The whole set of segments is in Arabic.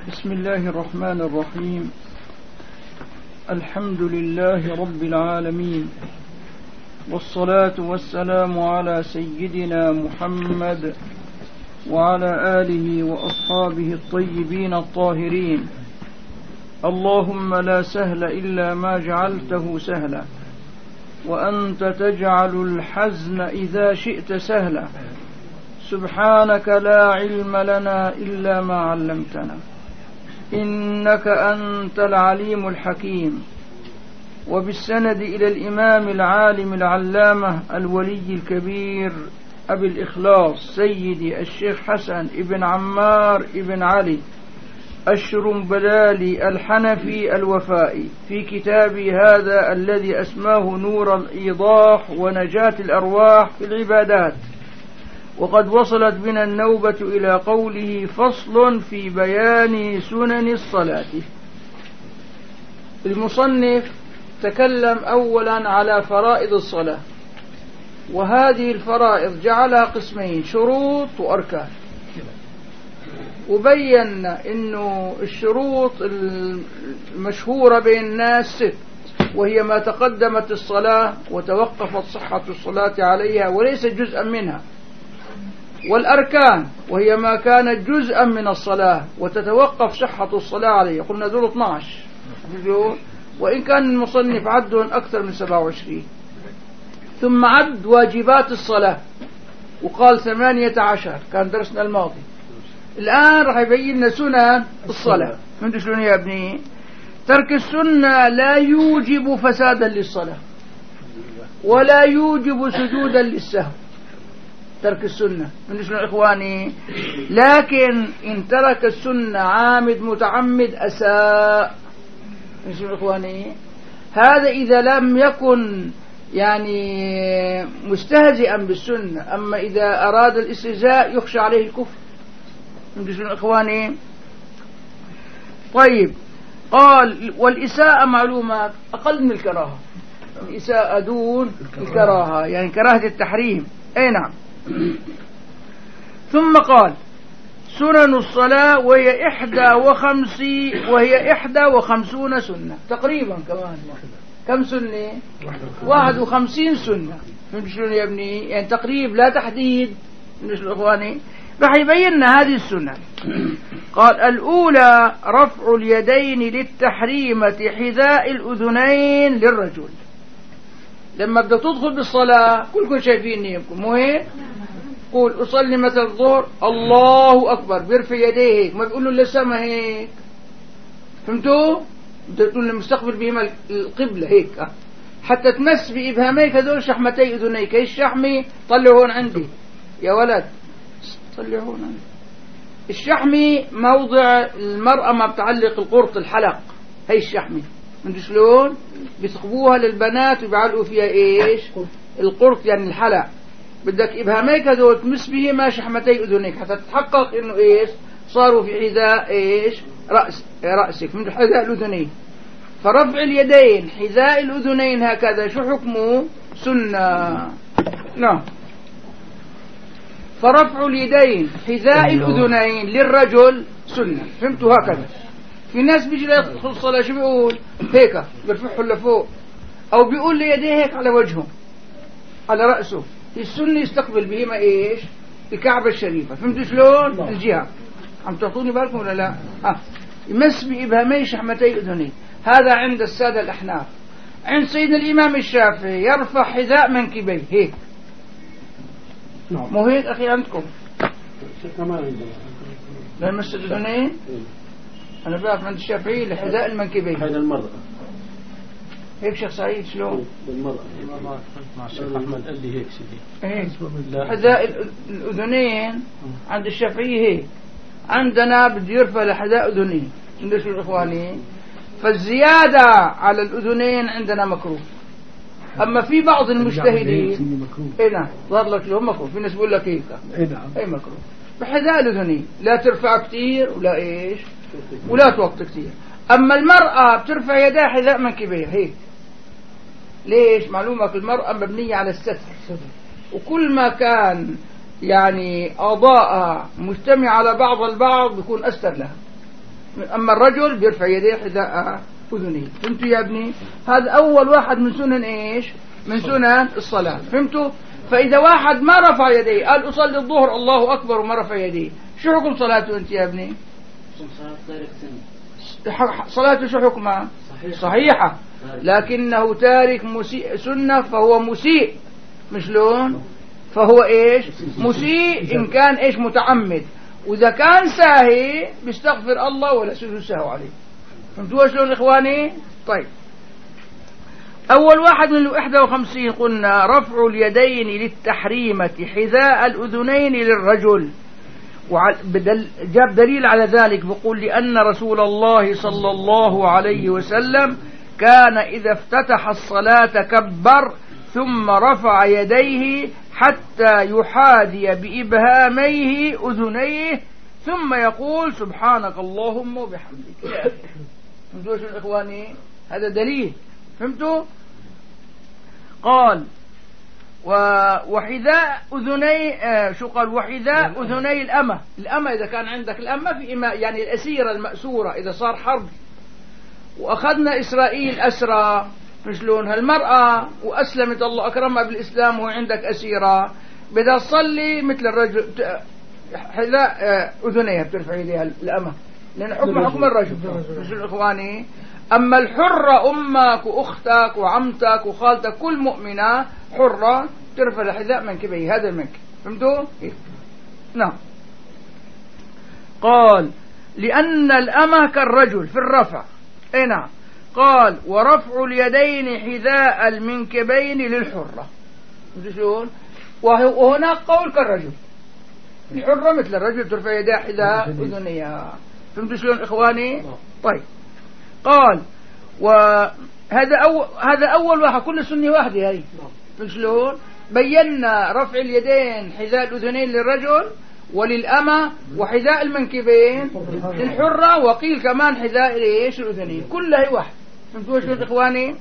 بسم الله الرحمن الرحيم. الحمد لله رب العالمين، والصلاة والسلام على سيدنا محمد وعلى آله وأصحابه الطيبين الطاهرين. اللهم لا سهل إلا ما جعلته سهلا، وأنت تجعل الحزن إذا شئت سهلا. سبحانك لا علم لنا إلا ما علمتنا، إنك أنت العليم الحكيم. وبالسند إلى الإمام العالم العلامة الولي الكبير أبي الإخلاص سيدي الشيخ حسن ابن عمار ابن علي الشرنبلالي الحنفي الوفائي في كتابي هذا الذي أسماه نور الإيضاح ونجاة الأرواح في العبادات. وقد وصلت بنا النوبة إلى قوله: فصل في بيان سنن الصلاة. المصنف تكلم أولا على فرائض الصلاة، وهذه الفرائض جعلها قسمين: شروط وأركان. وبين إنه الشروط المشهورة بين الناس 6، وهي ما تقدمت الصلاة وتوقفت صحة الصلاة عليها وليس جزءا منها. والأركان وهي ما كانت جزءا من الصلاة وتتوقف صحة الصلاة عليها، قلنا دول 12 وإن كان المصنف عدهم أكثر من 27. ثم عد واجبات الصلاة وقال 18، كان درسنا الماضي. الآن راح يبين لنا سنن الصلاة. من شلون يا ابني؟ ترك السنة لا يوجب فسادا للصلاة ولا يوجب سجودا للسهو. ترك السنة من شلون إخواني؟ لكن إن ترك السنة عامد متعمد أساء. من شلون إخواني؟ هذا إذا لم يكن يعني مستهزئا بالسنة. أما إذا أراد الاستهزاء يخشى عليه الكفر. من شلون إخواني؟ طيب، قال: والإساءة معلومات أقل من الكراهة. الإساءة دون الكراهة، يعني كراهة التحريم. أي نعم. ثم قال: سنن الصلاة وهي 51 سنة تقريبا. كمان كم سنة؟ 51 سنة. من شلون يا ابني؟ يعني تقريب لا تحديد. من شلون إخواني؟ راح يبين هذه السنة. قال: الأولى رفع اليدين للتحريمة حذاء الأذنين للرجل. لما بدأ تدخل بالصلاة كلكم شايفيني يمكن مو هيك؟ قول أصلي مثل الظهر الله أكبر، بيرفع يديه هيك، ما بيقول له للسما هيك. فهمتوا؟ بدأ تقول المستقبل بهما القبلة هيك، حتى تمس بإبهاميك هذول شحمتي أذنيك. هي الشحمي طلعوا هون عندي يا ولد، طلعوا هون عندي. الشحمي موضع المرأة ما بتعلق القرط الحلق، هي الشحمي. من شلون؟ بيثقبوها للبنات وبيعلقوا فيها ايش؟ القرط، يعني الحلق. بدك ابهاميك هذول تمس به ما شحمتي اذنيك حتى تتحقق انه ايش؟ صاروا في حذاء ايش؟ رأسك، من حذاء الاذنين. فرفع اليدين حذاء الاذنين هكذا شو حكمه؟ سنة. نعم. فرفع اليدين حذاء الاذنين للرجل سنة. فهمتوا؟ هكذا. في ناس بيجي يدخل الصلاة شو بيقول؟ هيك بيرفعه لفوق، أو بيقول لي يديه هيك على وجهه على رأسه. السنة يستقبل بهما إيش؟ الكعبة الشريفة. فهمتوا شلون؟ الجهة. عم تعطوني بالكم ولا لا؟ يمس بإبهامي شحمتي أذنيه. هذا عند السادة الأحناف. عند سيدنا الإمام الشافعي يرفع حذاء منكبيه هيك. مو هيك أخي عندكم؟ لا يمس الأذنين. أنا بعرف عند الشافعي لحذاء المنكبين. هذا المرأة هيك شيخ سعيد شلون؟ بالمرأة مع الشيخ أحمد قال لي هيك سيدي. حذاء الأذنين عند الشافعي هيك. عندنا بده يرفع لحذاء أذنين. من شو الإخواني؟ فالزيادة على الأذنين عندنا مكروه. أما في بعض المجتهدين إيه نعم ظهر لك لهم مكروه. في ناس بيقول لك هيك أي مكروه بحذاء الأذنين، لا ترفع كتير ولا إيش ولا توطي كتير. أما المرأة بترفع يدها حذاء منكبيها هيك. ليش؟ معلومة المرأة مبنية على الستر، وكل ما كان يعني أعضاءها مجتمع على بعض البعض بيكون أستر لها. أما الرجل بيرفع يديه حذاء أذنيه. فهمتوا يا ابني؟ هذا أول واحد من سنن إيش؟ من سنن الصلاة. فهمتوا؟ فإذا واحد ما رفع يديه قال أصلي الظهر الله أكبر وما رفع يديه، شو حكم صلاته أنت يا ابني؟ صلاته شو حكمها؟ صحيحة، لكنه تارك سنة فهو مسيء. مش لون؟ فهو إيش؟ مسيء إن كان إيش متعمد، وإذا كان ساهي بيستغفر الله ولا سجود سهو عليه. فهمتوا شلون إخواني؟ طيب، أول واحد من 51 قلنا رفع اليدين للتحريمة حذاء الأذنين للرجل، جاب دليل على ذلك بقول لأن رسول الله صلى الله عليه وسلم كان إذا افتتح الصلاة كبر ثم رفع يديه حتى يحاذي بإبهاميه أذنيه ثم يقول سبحانك اللهم وبحمدك. فهمتوا شو إخواني؟ هذا دليل. فهمتوا؟ قال وحذاء أذني شو قال؟ وحذاء أذني الأمة. الأمة إذا كان عندك الأمة في إماء يعني الأسيرة المأسورة، إذا صار حرب وأخذنا إسرائيل أسرى، شلون هالمرأة وأسلمت الله أكرمها بالإسلام وعندك أسيرة، بدها تصلي مثل الرجل حذاء أذنيها بترفع يديها الأمة، لأن حكم الرجل. شو إخواني؟ أما الحرة أمك وأختك وعمتك وخالتك كل مؤمنة حرة ترفع الحذاء منكبيه، هذا المنكب. فهمتوا؟ نعم. قال لأن الأمة كالرجل في الرفع. اي نعم. قال ورفع اليدين حذاء المنكبين للحرة. شلون؟ وهناك قول كالرجل، الحرة مثل الرجل ترفع يديها حذاء أذنيها. فهمتوا شلون إخواني؟ طيب، قال هذا أول واحد، كل سنة واحدة هاي. شلون؟ بينا رفع اليدين حذاء الأذنين للرجل وللأمة وحذاء المنكبين للحرة، وقيل كمان حذاء ايش الأذنين، كلها واحد. فهمتوا شلون إخواني؟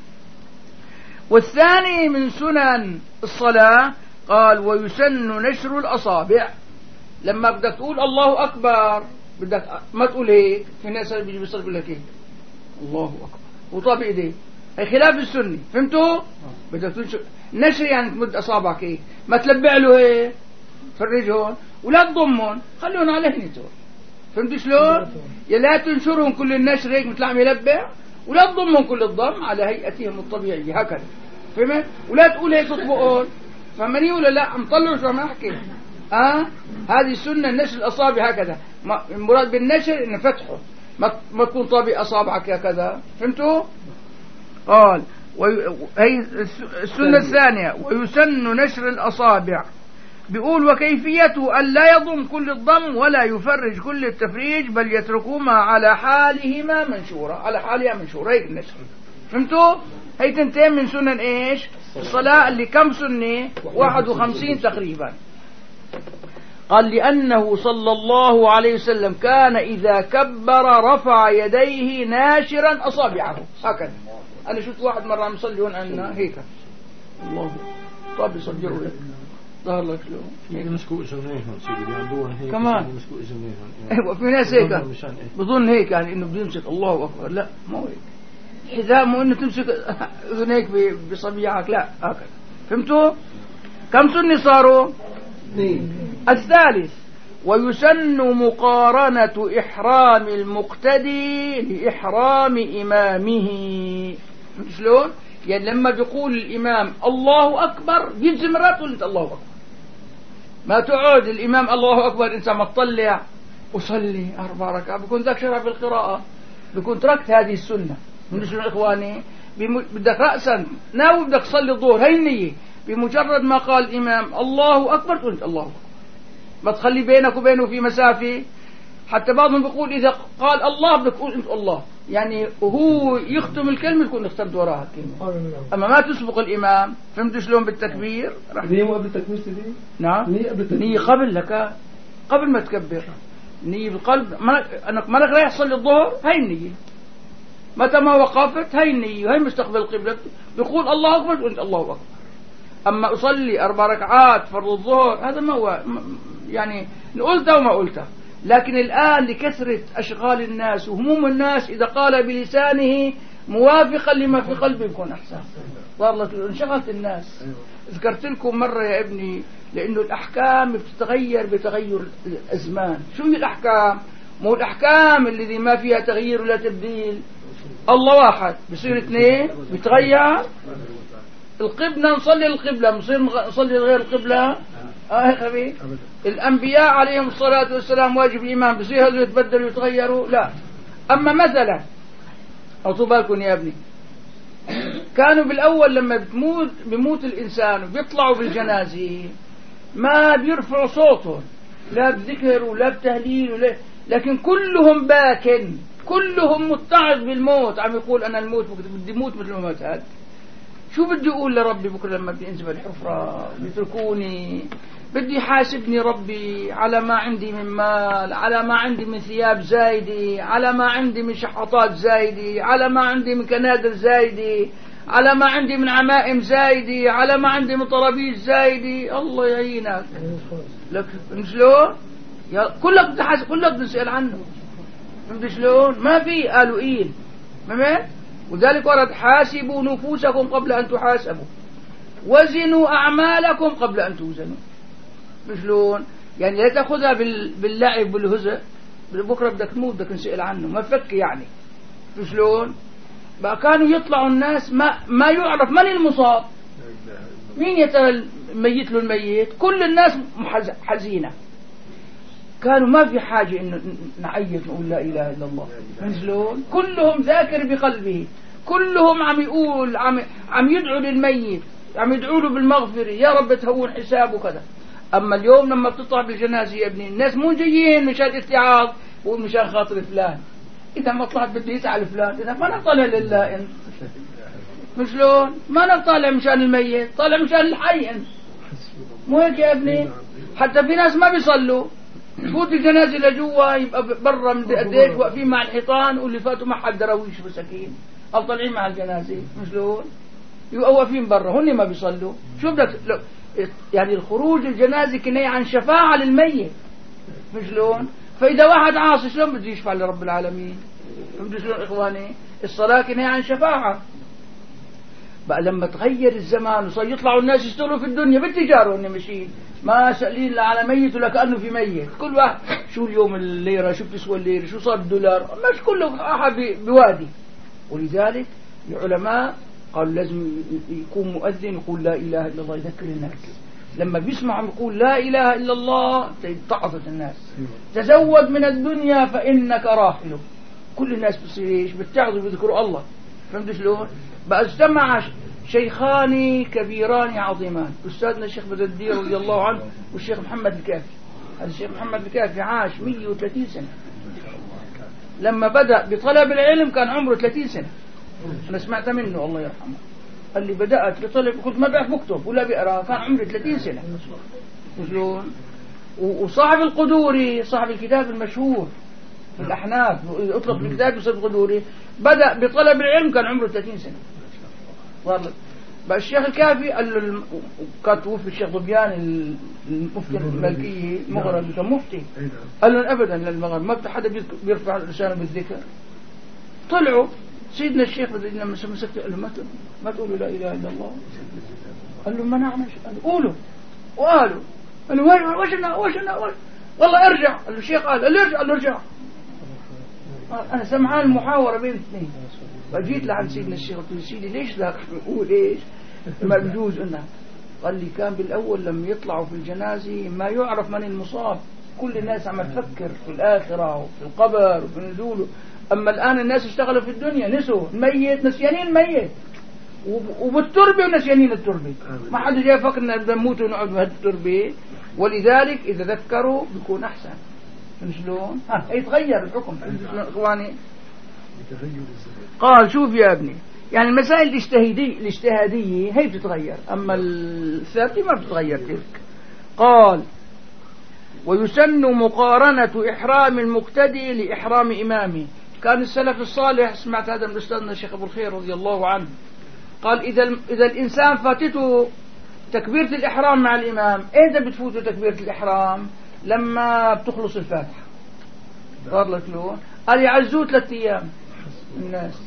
والثاني من سنن الصلاة قال ويسن نشر الأصابع. لما بدك تقول الله أكبر بدك ما تقول هيك، في ناس بيجي بيصلي بيقول لك هيك الله أكبر وطاب إيديه، هي خلاف السنة. فهمتوا؟ بدك تنشر نشر يعني تمد أصابعك هيك، ما تلبع له هيك فرج هون ولا تضمهم، خليهم على هنيتون. فهمتوا شلون؟ يا لا تنشرهم كل النشر هيك مثل عم يلبع، ولا تضمهم كل الضم على هيئتهم الطبيعية هكذا. فهمت؟ ولا تقول هيك تطبقون. فهمني ولا لا؟ عم طلعوا شو عم احكي؟ هذه السنة نشر الأصابع هكذا. المراد بالنشر إنه فتحه، ما تكون طابق أصابعك هكذا. فهمتوا؟ قال هي السنة الثانية ويسن نشر الأصابع. بيقول وكيفيته أن لا يضم كل الضم ولا يفرج كل التفريج، بل يتركهما على حالهما منشورة، على حالها منشورة، هيك النشر. فهمتوا؟ هي تنتين من سنن ايش الصلاة، اللي كم سنة 51 تقريبا. قال لأنه صلى الله عليه وسلم كان إذا كبر رفع يديه ناشرا أصابعه هكذا. أنا شفت واحد مرة مصلي هون عندنا هيك الله طب يصدقوا لك ظهر لك شلون مسكوا اذنيهم سيدي عندهم هيك كمان مسكوا اذنيهم. ايوه في ناس هيك بظن هيك يعني انه بده يمسك الله اكبر، لا مو هيك حذاء، مو انه تمسك اذنيك بصبيعك، لا هكذا. فهمتوا؟ كم سنة صاروا؟ الثالث ويسن مقارنة إحرام المقتدي لإحرام إمامه. شلون؟ يعني لما بيقول الإمام الله أكبر بيجي مرات تقول أنت الله أكبر، ما تقعد الإمام الله أكبر أنت ما تطلع وصلي 4 ركعات بيكون ذاك شرع في القراءة، بيكون تركت هذه السنة. من شنو إخواني؟ بدك رأسا ناوي بدك تصلي الظهر، هي النية، بمجرد ما قال الإمام الله أكبر تقول أنت الله أكبر، ما تخلي بينك وبينه في مسافة. حتى بعضهم بيقول إذا قال الله بدك تقول أنت الله، يعني وهو يختم الكلمة تكون اختمت وراها الكلمة، أما ما تسبق الإمام. فهمتوا شلون بالتكبير؟ نية قبل التكبير سيدي؟ نعم نية قبل لك، قبل ما تكبر نية بالقلب. أنك ما لك رايح تصلي الظهر هاي النية، متى ما وقفت هاي النية، هاي مستقبل القبلة بيقول الله أكبر تقول أنت الله أكبر. أما أصلي 4 ركعات فرض الظهر هذا ما هو يعني قلته وما قلته، لكن الآن لكثرة أشغال الناس وهموم الناس إذا قال بلسانه موافقا لما في قلبه يكون أحسن. والله انشغلت الناس. ذكرت لكم مرة يا ابني لأنه الأحكام بتتغير بتغير الأزمان. شو هي الأحكام؟ مو الأحكام الذي ما فيها تغيير ولا تبديل. الله واحد بصير اثنين بتغير القبلة، نصلي القبلة بصير نصلي غير القبلة. يا خبي الأنبياء عليهم الصلاة والسلام واجب الإيمان بصير هذول يتبدلوا ويتغيروا؟ لا. أما مثلا أعطوا بالكم يا ابني، كانوا بالأول لما بيموت الإنسان وبيطلعوا بالجنازة ما بيرفعوا صوتهم لا بذكر ولا بتهليل ولا، لكن كلهم باكن، كلهم متعظ بالموت، عم يقول أنا الموت بدي موت مثل ما مات هذا. شو بدي أقول لربي بكرة لما بدي أنزل الحفرة بيتركوني؟ بدي حاسبني ربي على ما عندي من مال، على ما عندي من ثياب زايدة، على ما عندي من شحطات زايدة، على ما عندي من كنادر زايدة، على ما عندي من عمائم زايدة، على ما عندي من طرابيز زايدة. الله يعينك. لك شلون؟ كلك بدي حاسب، كلك بدي نسأل عنه. فهمت شلون؟ ما في قالوا إيه. فهمت؟ وذلك ورد حاسبوا نفوسكم قبل أن تحاسبوا وزنوا أعمالكم قبل أن توزنوا. شلون؟ يعني لا تأخذها باللعب والهزء، بكرة بدك تموت بدك نسأل عنه، ما فك يعني. شلون؟ بقى كانوا يطلعوا الناس ما يعرف من المصاب، مين يتميت له الميت، كل الناس حزينة. كانوا ما في حاجة إنه نعيط نقول لا إله إلا الله. شلون؟ كلهم ذاكر بقلبه، كلهم عم يقول عم يدعو للميت، عم يدعو له بالمغفرة، يا رب تهون حسابه كذا. أما اليوم لما بتطلع بالجنازة يا ابني الناس مو جايين مشان اتعاظ ومشان خاطر فلان. إذا ما طلعت بدي يسأل فلان، إذا ما نطلع لله أنت. شلون؟ ما نطلع مشان الميت، طالع مشان الحي أنت. مو هيك يا ابني؟ حتى في ناس ما بيصلوا، تفوت الجنازة لجوا يبقى برا من قديش واقفين مع الحيطان واللي فاتوا ما حد دراويش مساكين، أو طالعين مع الجنازة. شلون؟ يبقى واقفين برا، هن ما بيصلوا. شو بدك يعني الخروج الجنازة كناية عن شفاعة للميت. شلون؟ فإذا واحد عاصي شلون بده يشفع لرب العالمين؟ فهمتوا شلون إخواني؟ الصلاة كناية عن شفاعة. بقى لما تغير الزمان وصار يطلعوا الناس يشتغلوا في الدنيا بالتجارة هن ماشيين ما سألين لا على ميت ولا كأنه في ميت. كل واحد شو اليوم الليرة، شو بتسوى الليرة، شو صار الدولار، مش كله أحد بوادي. ولذلك العلماء قالوا لازم يكون مؤذن يقول لا إله إلا الله يذكر الناس. لما بيسمعوا يقول لا إله إلا الله تعطت الناس. تزود من الدنيا فإنك راحل. كل الناس بتصير ايش؟ بتعظوا بذكروا الله. فهمت شلون؟ بقى اجتمع شيخان كبيران عظيمان، أستاذنا الشيخ بدر الدين رضي الله عنه والشيخ محمد الكافي. هذا الشيخ محمد الكافي عاش 130 سنة. لما بدأ بطلب العلم كان عمره 30 سنة. أنا سمعت منه الله يرحمه، قال لي بدأت بطلب، كنت ما بعرف بكتب ولا بقرأ، كان عمري 30 سنة. شلون؟ وصاحب القدوري صاحب الكتاب المشهور في الأحناف أطلق الكتاب بصاحب القدوري بدأ بطلب العلم كان عمره 30 سنة. والله بقى الشيخ الكافي قال له كان توفي الشيخ ضبيان المفتي المالكية المغرب كان مفتي، قال له أبدا للمغرب ما حدا بيرفع لسانه بالذكر. طلعوا سيدنا الشيخ لما مسكت قال له ما تقولوا لا إله إلا الله. قال له ما نعمل، قال له قولوا، وقالوا. قال له وشنا والله ارجع. قال له الشيخ قال له ارجع، قال له ارجع. أنا سمعان المحاورة بين اثنين، فجيت لعند سيدنا الشيخ قلت له سيدي ليش ذاك نقول ايش ما بجوز انها. قال لي كان بالاول لما يطلعوا في الجنازه ما يعرف من المصاب، كل الناس عم تفكر في الاخره وفي القبر وفي نزوله. اما الان الناس اشتغلوا في الدنيا نسوا الميت، نسيانين الميت وبالتربه ونسيانين التربه. ما حد جاي فكر ان بدنا نموت ونقعد بهالتربه. ولذلك اذا ذكروا بيكون احسن. شلون؟ يتغير الحكم اخواني. قال شوف يا ابني، يعني المسائل الاجتهادية هي بتتغير، أما الثابتة ما بتتغير تلك. قال ويسن مقارنة إحرام المقتدي لإحرام إمامه. كان السلف الصالح، سمعت هذا من أستاذنا الشيخ أبو الخير رضي الله عنه، قال إذا الإنسان فاتته تكبيرة الإحرام مع الإمام، إذا بتفوته تكبيرة الإحرام لما بتخلص الفاتحة. صار لك له قال يعزوه 3 أيام الناس،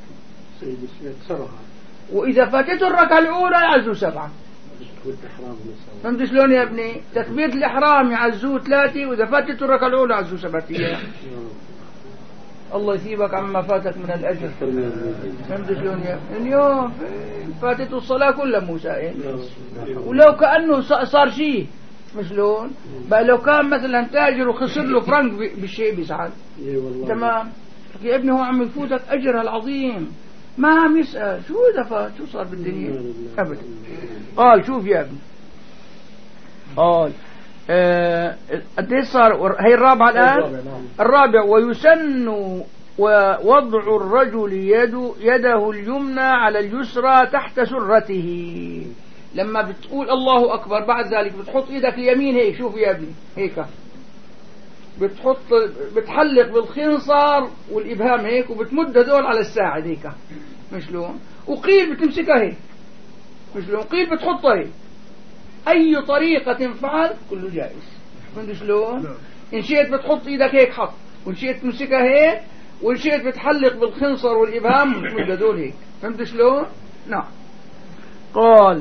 وإذا فاتته الركعة الأولى يعزوه 7. فهمت شلون يا ابني؟ تكبيرة الإحرام يعزوه 3، وإذا فاتته الركعة الأولى يعزوه 7 أيام. الله يثيبك عما فاتك من الأجر. فهمت شلون يا اليوم فاتته الصلاة كلها موسى، ولو كأنه صار شيء مشلون بقى. لو كان مثلا تاجر وخسر له فرنك بالشيء بيزعل. تمام يا ابني، هو عم يفوتك أجرها العظيم، ما عم يسأل شو إذا فات شو صار بالدنيا أبدا. قال شوف يا ابني، قال قديش صار؟ هي الرابعة الآن. الرابع: ويسن ووضع الرجل يده اليمنى على اليسرى تحت سرته. لما بتقول الله أكبر بعد ذلك بتحط إيدك اليمين هيك، شوف يا ابني هيك، بتحلق بالخنصر والإبهام هيك، وبتمد هدول على الساعد هيك مشلون، وقيل بتمسكها هيك مشلون، قيل بتحطها هيك. أي طريقة فعل كله جائز. فهمت شلون؟ إن شئت بتحط إيدك هيك حط، وإن شئت تمسكها هيك، وإن شئت بتحلق بالخنصر والإبهام وتمد هدول هيك. فهمت شلون؟ نعم. قال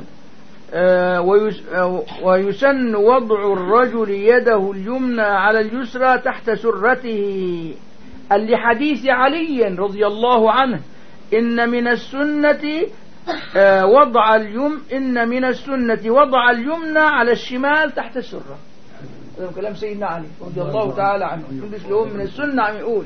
ويسن وضع الرجل يده اليمنى على اليسرى تحت سرته، لحديث علي رضي الله عنه: إن من السنة وضع اليمنى على الشمال تحت السرة. هذا كلام سيدنا علي رضي الله تعالى عنه. من السنة عم يقول.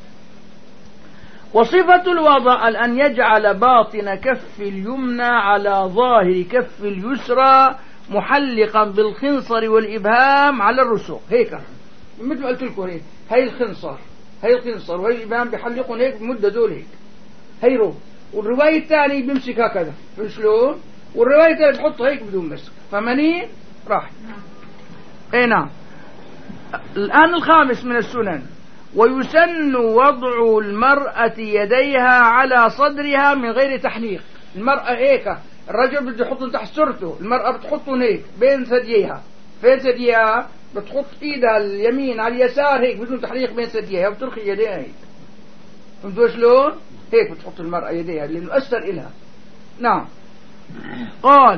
وصفة الوضع أن يجعل باطن كف اليمنى على ظاهر كف اليسرى محلقا بالخنصر والإبهام على الرسوق هيك، مثل ما قلت لكم هيك. هي الخنصر وهي الإبهام بيحلقون هيك بمدة دول هيك هيرو. والرواية الثانية بيمسك هكذا شلون، والرواية الثانية بحطه هيك بدون مسك. فمنين راح. اي نعم. الآن الخامس من السنن: ويسن وضع المرأة يديها على صدرها من غير تحليق. المرأة هيك، الرجل بده يحطهم تحت سرته، المرأة بتحطهم هيك بين ثدييها. فين ثدييها؟ بتحط ايدها اليمين على اليسار هيك بدون تحليق بين ثدييها، وبترخي يديها هيك. فهمتوا شلون؟ هيك بتحط المرأة يديها لأنه أثر إلها. نعم. قال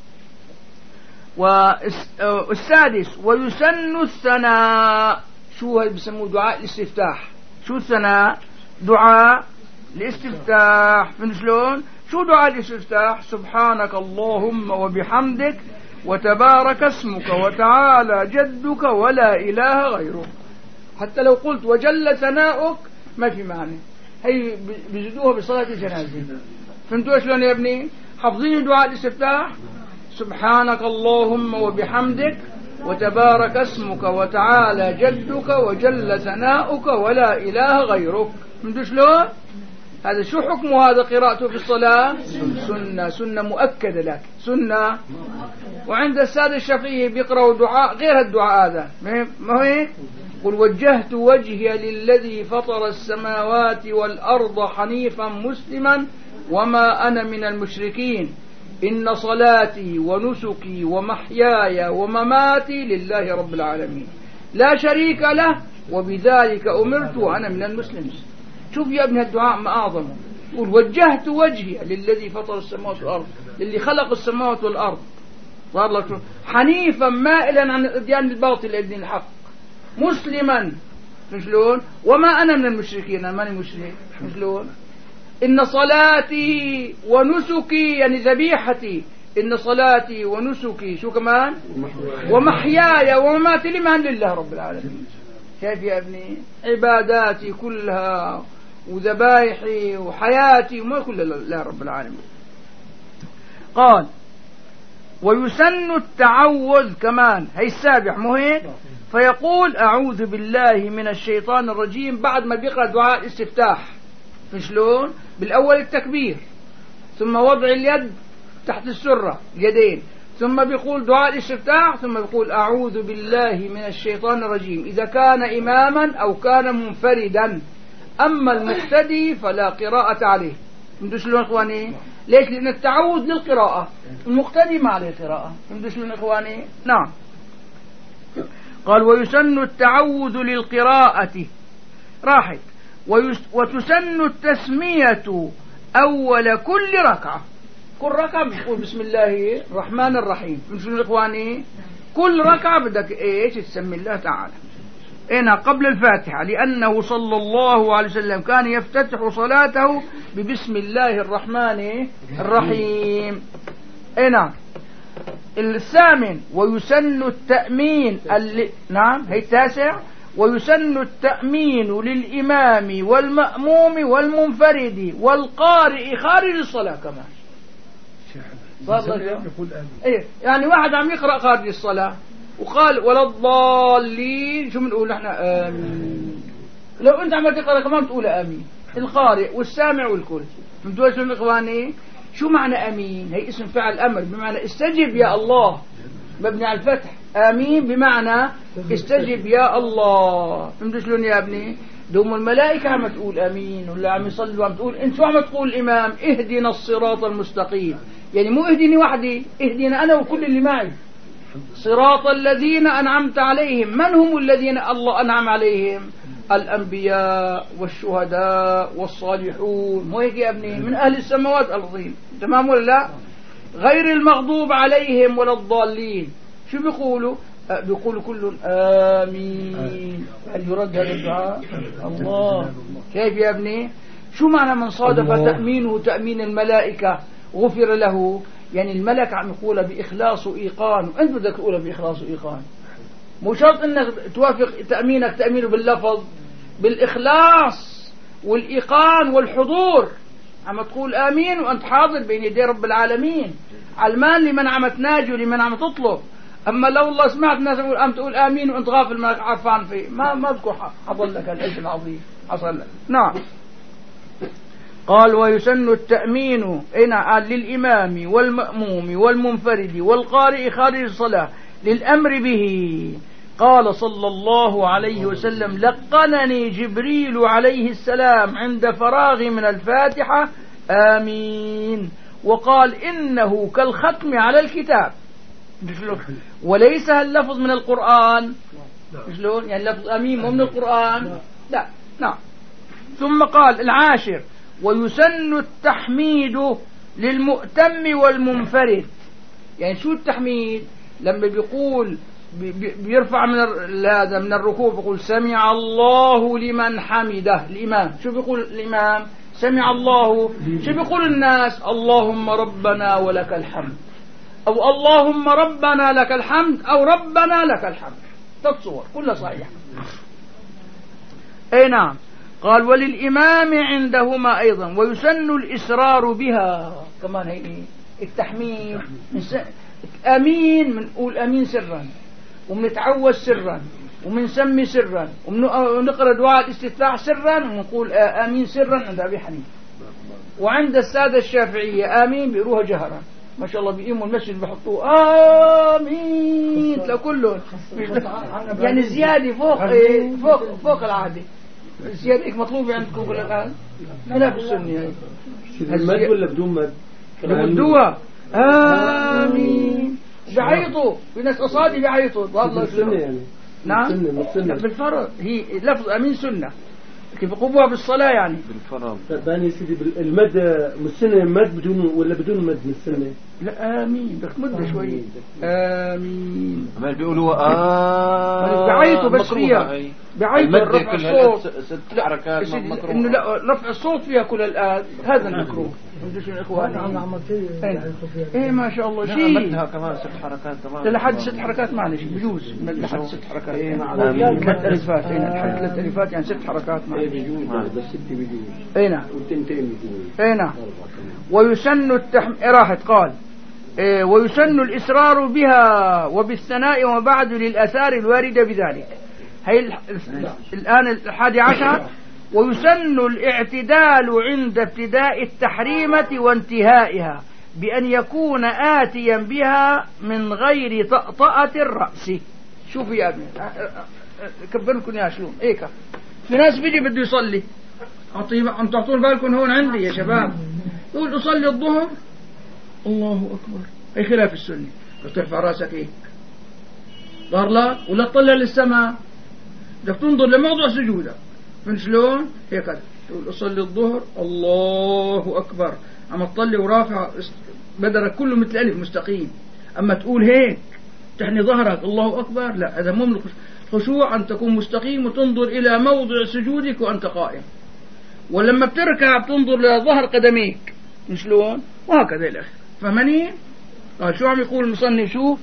والسادس: ويسن الثناء. شو هاي بسموه؟ دعاء الاستفتاح. شو الثناء؟ دعاء الاستفتاح. من شلون؟ شو دعاء الاستفتاح؟ سبحانك اللهم وبحمدك وتبارك اسمك وتعالى جدك ولا إله غيرك. حتى لو قلت وجل ثناؤك ما في معنى. هي بيزيدوها بصلاة الجنازة. فهمتوا شلون يا ابني؟ حافظين دعاء الاستفتاح؟ سبحانك اللهم وبحمدك وتبارك اسمك وتعالى جدك وجل ثناؤك ولا إله غيرك. فهمتوا شلون؟ هذا شو حكمه؟ هذا قراءته في الصلاة سنة مؤكدة لك، سنة. وعند السادة الشافعي بيقرأوا دعاء غير الدعاء هذا، ما هو هيك؟ قل وجهت وجهي للذي فطر السماوات والأرض حنيفا مسلما وما أنا من المشركين، إن صلاتي ونسكي ومحياي ومماتي لله رب العالمين لا شريك له وبذلك أمرت وأنا من المسلمين. شوف يا ابن الدعاء ما أعظمه. قل وجهت وجهي للذي فطر السماوات والأرض، للي خلق السماوات والأرض، صار لك حنيفا مائلا عن الديان الباطل إلى الدين الحق، مسلما شلون، وما أنا من المشركين، أنا ماني مشرك شلون. إن صلاتي ونسكي يعني ذبيحتي، إن صلاتي ونسكي شو كمان ومحياي ومماتي لمن لله رب العالمين. شايف يا ابني؟ عباداتي كلها وذبائحي وحياتي وما كلها لله رب العالمين. قال ويسن التعوذ كمان، هي السابع مو هيك؟ فيقول أعوذ بالله من الشيطان الرجيم بعد ما بيقرأ دعاء الاستفتاح. شلون؟ بالأول التكبير، ثم وضع اليد تحت السرة اليدين، ثم بيقول دعاء الاستفتاح، ثم بيقول أعوذ بالله من الشيطان الرجيم إذا كان إماما أو كان منفردا. أما المقتدي فلا قراءة عليه. فهمتوا شلون إخواني؟ ليش؟ لأن التعوذ للقراءة، المقتدي ما عليه قراءة. فهمتوا شلون إخواني؟ نعم. قال ويسن التعوذ للقراءة راحت. وتسن التسمية أول كل ركعة. كل ركعة بتقول بسم الله الرحمن الرحيم. شنو يا إخواني؟ كل ركعة بدك إيش تسمي الله تعالى هنا قبل الفاتحة، لأنه صلى الله عليه وسلم كان يفتتح صلاته ببسم الله الرحمن الرحيم. هنا الثامن ويسن التأمين نعم هي التاسع. ويسن التأمين للإمام والمأموم والمنفرد والقارئ خارج الصلاة كمان. إيه يعني واحد عم يقرأ خارج الصلاة وقال ولا الضالين، شو بنقول نحن؟ آمين. لو أنت عم تقرأ كمان تقول آمين. القارئ والسامع والكل. فهمتوا شو إخواني؟ شو معنى آمين؟ هي اسم فعل أمر بمعنى استجب يا الله، مبني على الفتح. آمين بمعنى استجب يا الله. فهمتوا شلون يا ابني؟ دوم الملائكة عم تقول آمين ولا عم يصلوا عم تقول. أنت شو عم تقول الإمام؟ اهدنا الصراط المستقيم، يعني مو اهدني وحدي، اهدنا أنا وكل اللي معي. صراط الذين أنعمت عليهم. من هم الذين الله أنعم عليهم؟ الأنبياء والشهداء والصالحون. مو هيك يا ابني؟ من أهل السماوات الأرضين. تمام ولا لا؟ غير المغضوب عليهم ولا الضالين. شو بيقولوا؟ بيقولوا كلهم آمين. هل يرد هذا الدعاء؟ الله. كيف يا ابني؟ شو معنى من صادف تأمينه تأمين الملائكة غفر له؟ يعني الملك عم يقولها بإخلاص وإيقان، وأنت بدك تقولها بإخلاص وإيقان. مو شرط أنك توافق تأمينك تأمينه باللفظ، بالإخلاص والإيقان والحضور. عم تقول آمين وأنت حاضر بين يدي رب العالمين، علمان لمن عم تناجي ولمن عم تطلب. أما لو الله سمعت الناس تقول آمين وأنت غافل ما عرفان فيه، ما بكون حصل لك الأجر العظيم حصل لك. نعم. قال ويسن التأمين هنا للإمام والمأموم والمنفرد والقارئ خارج الصلاة للأمر به. قال صلى الله عليه وسلم لقنني جبريل عليه السلام عند فراغ من الفاتحة آمين، وقال إنه كالختم على الكتاب. وليس اللفظ من القرآن. شلون يعني لفظ آمين مو من القرآن؟ لا. نعم. ثم قال العاشر ويسن التحميد للمؤتم والمنفرد. يعني شو التحميد؟ لما بيقول بيرفع من الركوع بيقول سمع الله لمن حمده. الإمام شو بيقول؟ الإمام سمع الله. شو بيقول الناس؟ اللهم ربنا ولك الحمد، أو اللهم ربنا لك الحمد، أو ربنا لك الحمد. تتصور كلها صحيح. أي نعم. قال وللإمام عندهما أيضا ويسن الإسرار بها كمان. هي التحميد آمين منقول آمين سرا، ومنتعوذ سرا، ومنسمي سرا، ونقرأ دعاء الاستفتاح سرا، ونقول آمين سرا عند أبي حنيفة. وعند السادة الشافعية آمين بيقروها جهرا. ما شاء الله بيقيموا المسجد بيحطوه آمين لكله، يعني زيادة فوق العادة. زيادة مطلوبة عندكم كل الآن؟ لا بالسنة هاي. المد ولا بدون مد؟ بدوها آمين. بعيطوا في ناس أصادي بعيطوا والله سنة يعني. نعم بالفرض. هي لفظ آمين سنة كيف يقوموها بالصلاة يعني بالفرض. طيب يا سيدي المد مستنى مد بدون ولا بدون مد مستنى؟ لا آمين بدك مد شوي. آمين ما بيقولوا بعيطوا بس فيها بعيطوا رفع الصوت. ست حركات مكروه. إنه لا رفع الصوت فيها كل الآن هذا المكروه. فهمتوا إخواني؟ إيه ما شاء الله شيء. عملتها كمان 6 حركات كمان. لحد 6 حركات معلش بجوز لحد 6 حركات. 3 ألفات. لحد 3 ألفات يعني 6 حركات معلش. بس 6 بجوز. أي نعم. والتنتين بجوز. أي نعم. ويسن راحت قال ويسن الإسرار بها وبالثناء وبعد للأثار الواردة بذلك. هي الآن 11. ويسن الاعتدال عند ابتداء التحريمة وانتهائها بأن يكون آتيا بها من غير طأطأة الرأس. شوفوا يا ابني كبركم يا شلون ايكا في ناس بيجي بده يصلي انتم تعطون بالكم هون عندي يا شباب يقول أصلي الظهر الله أكبر. أي خلاف السنة. ترفع راسك هيك ظهر لا ولا تطلع للسماء، بدك تنظر لموضع سجودك من شلون هيك تقول أصلي الظهر الله أكبر، أما تطلي ورافع بدرك كله مثل ألف مستقيم. أما تقول هيك تحني ظهرك الله أكبر، لا، هذا مو من الخشوع. أن تكون مستقيم وتنظر إلى موضع سجودك وأنت قائم، ولما بتركع بتنظر لظهر قدميك من شلون، وهكذا الأخ. فهمني؟ قال شو عم يقول المصنف؟ شوف: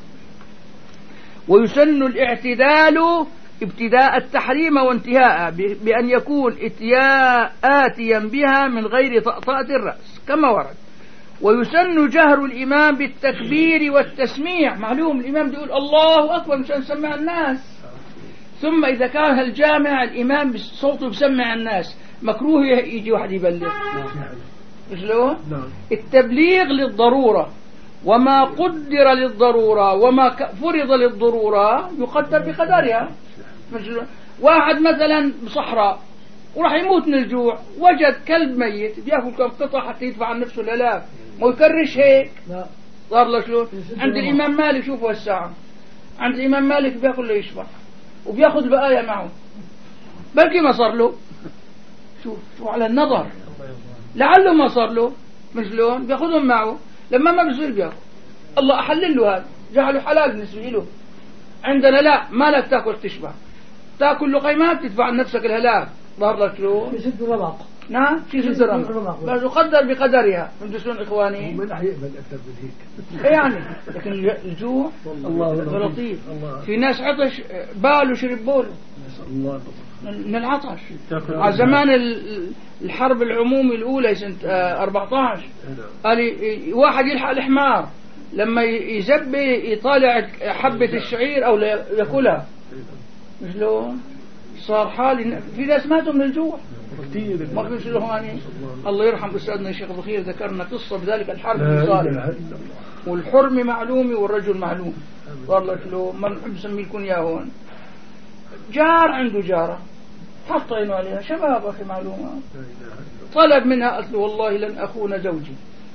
ويسن الاعتدال ابتداء التحريم وانتهاء بأن يكون آتيا بها من غير طأطأة الرأس كما ورد. ويسن جهر الإمام بالتكبير والتسميع، معلوم الإمام يقول الله أكبر مشان يسمع الناس. ثم إذا كان الجامع الإمام بصوته بسمع الناس، مكروه يجي واحد يبلغ. شلون؟ التبليغ للضرورة، وما قدر للضرورة وما فرض للضرورة يقدر بقدرها. واحد مثلا بصحراء وراح يموت من الجوع، وجد كلب ميت بياكل كم قطعة حتى يدفع عن نفسه الآلاف، ما يكرش هيك. صار له شلون؟ عند الإمام مالك شوفوا الساعة، عند الإمام مالك بياكل له يشبع وبياخذ البقايا معه، بلكي ما صار له. شوف على النظر، لعله ما صار له من شلون بياخذهم معه. لما ما بصير بياخذ، الله أحلل له هذا، جعله حلال بالنسبة له. عندنا لا، مالك تاكل تشبع، تاكل لقيمات تدفع عن نفسك الهلاك. ظهر لك شلون؟ يسد الرمق. نعم، في سد الرمق، بس يقدر بقدرها. فهمتوا شلون إخواني؟ ما راح يقبل أكثر من هيك يعني، لكن الجوع لطيف. في ناس عطش باله شرب بوله من العطش. على زمان الحرب العمومي الأولى سنة 14، قال واحد يلحق الحمار لما يزبي يطالع حبة الشعير أو يأكلها. شلون صار حالي؟ في ناس ماتوا من الجوع ما في شلون. الله يرحم أستاذنا الشيخ بخير ذكرنا قصة بذلك الحرب اللي صارت، والحرم معلومي والرجل معلوم. والله شلون ما نحب نسمي لكم إياه هون. جار عنده جارة حط عينه عليها، شباب أخي معلومة، طلب منها، قالت له والله لن أخون زوجي.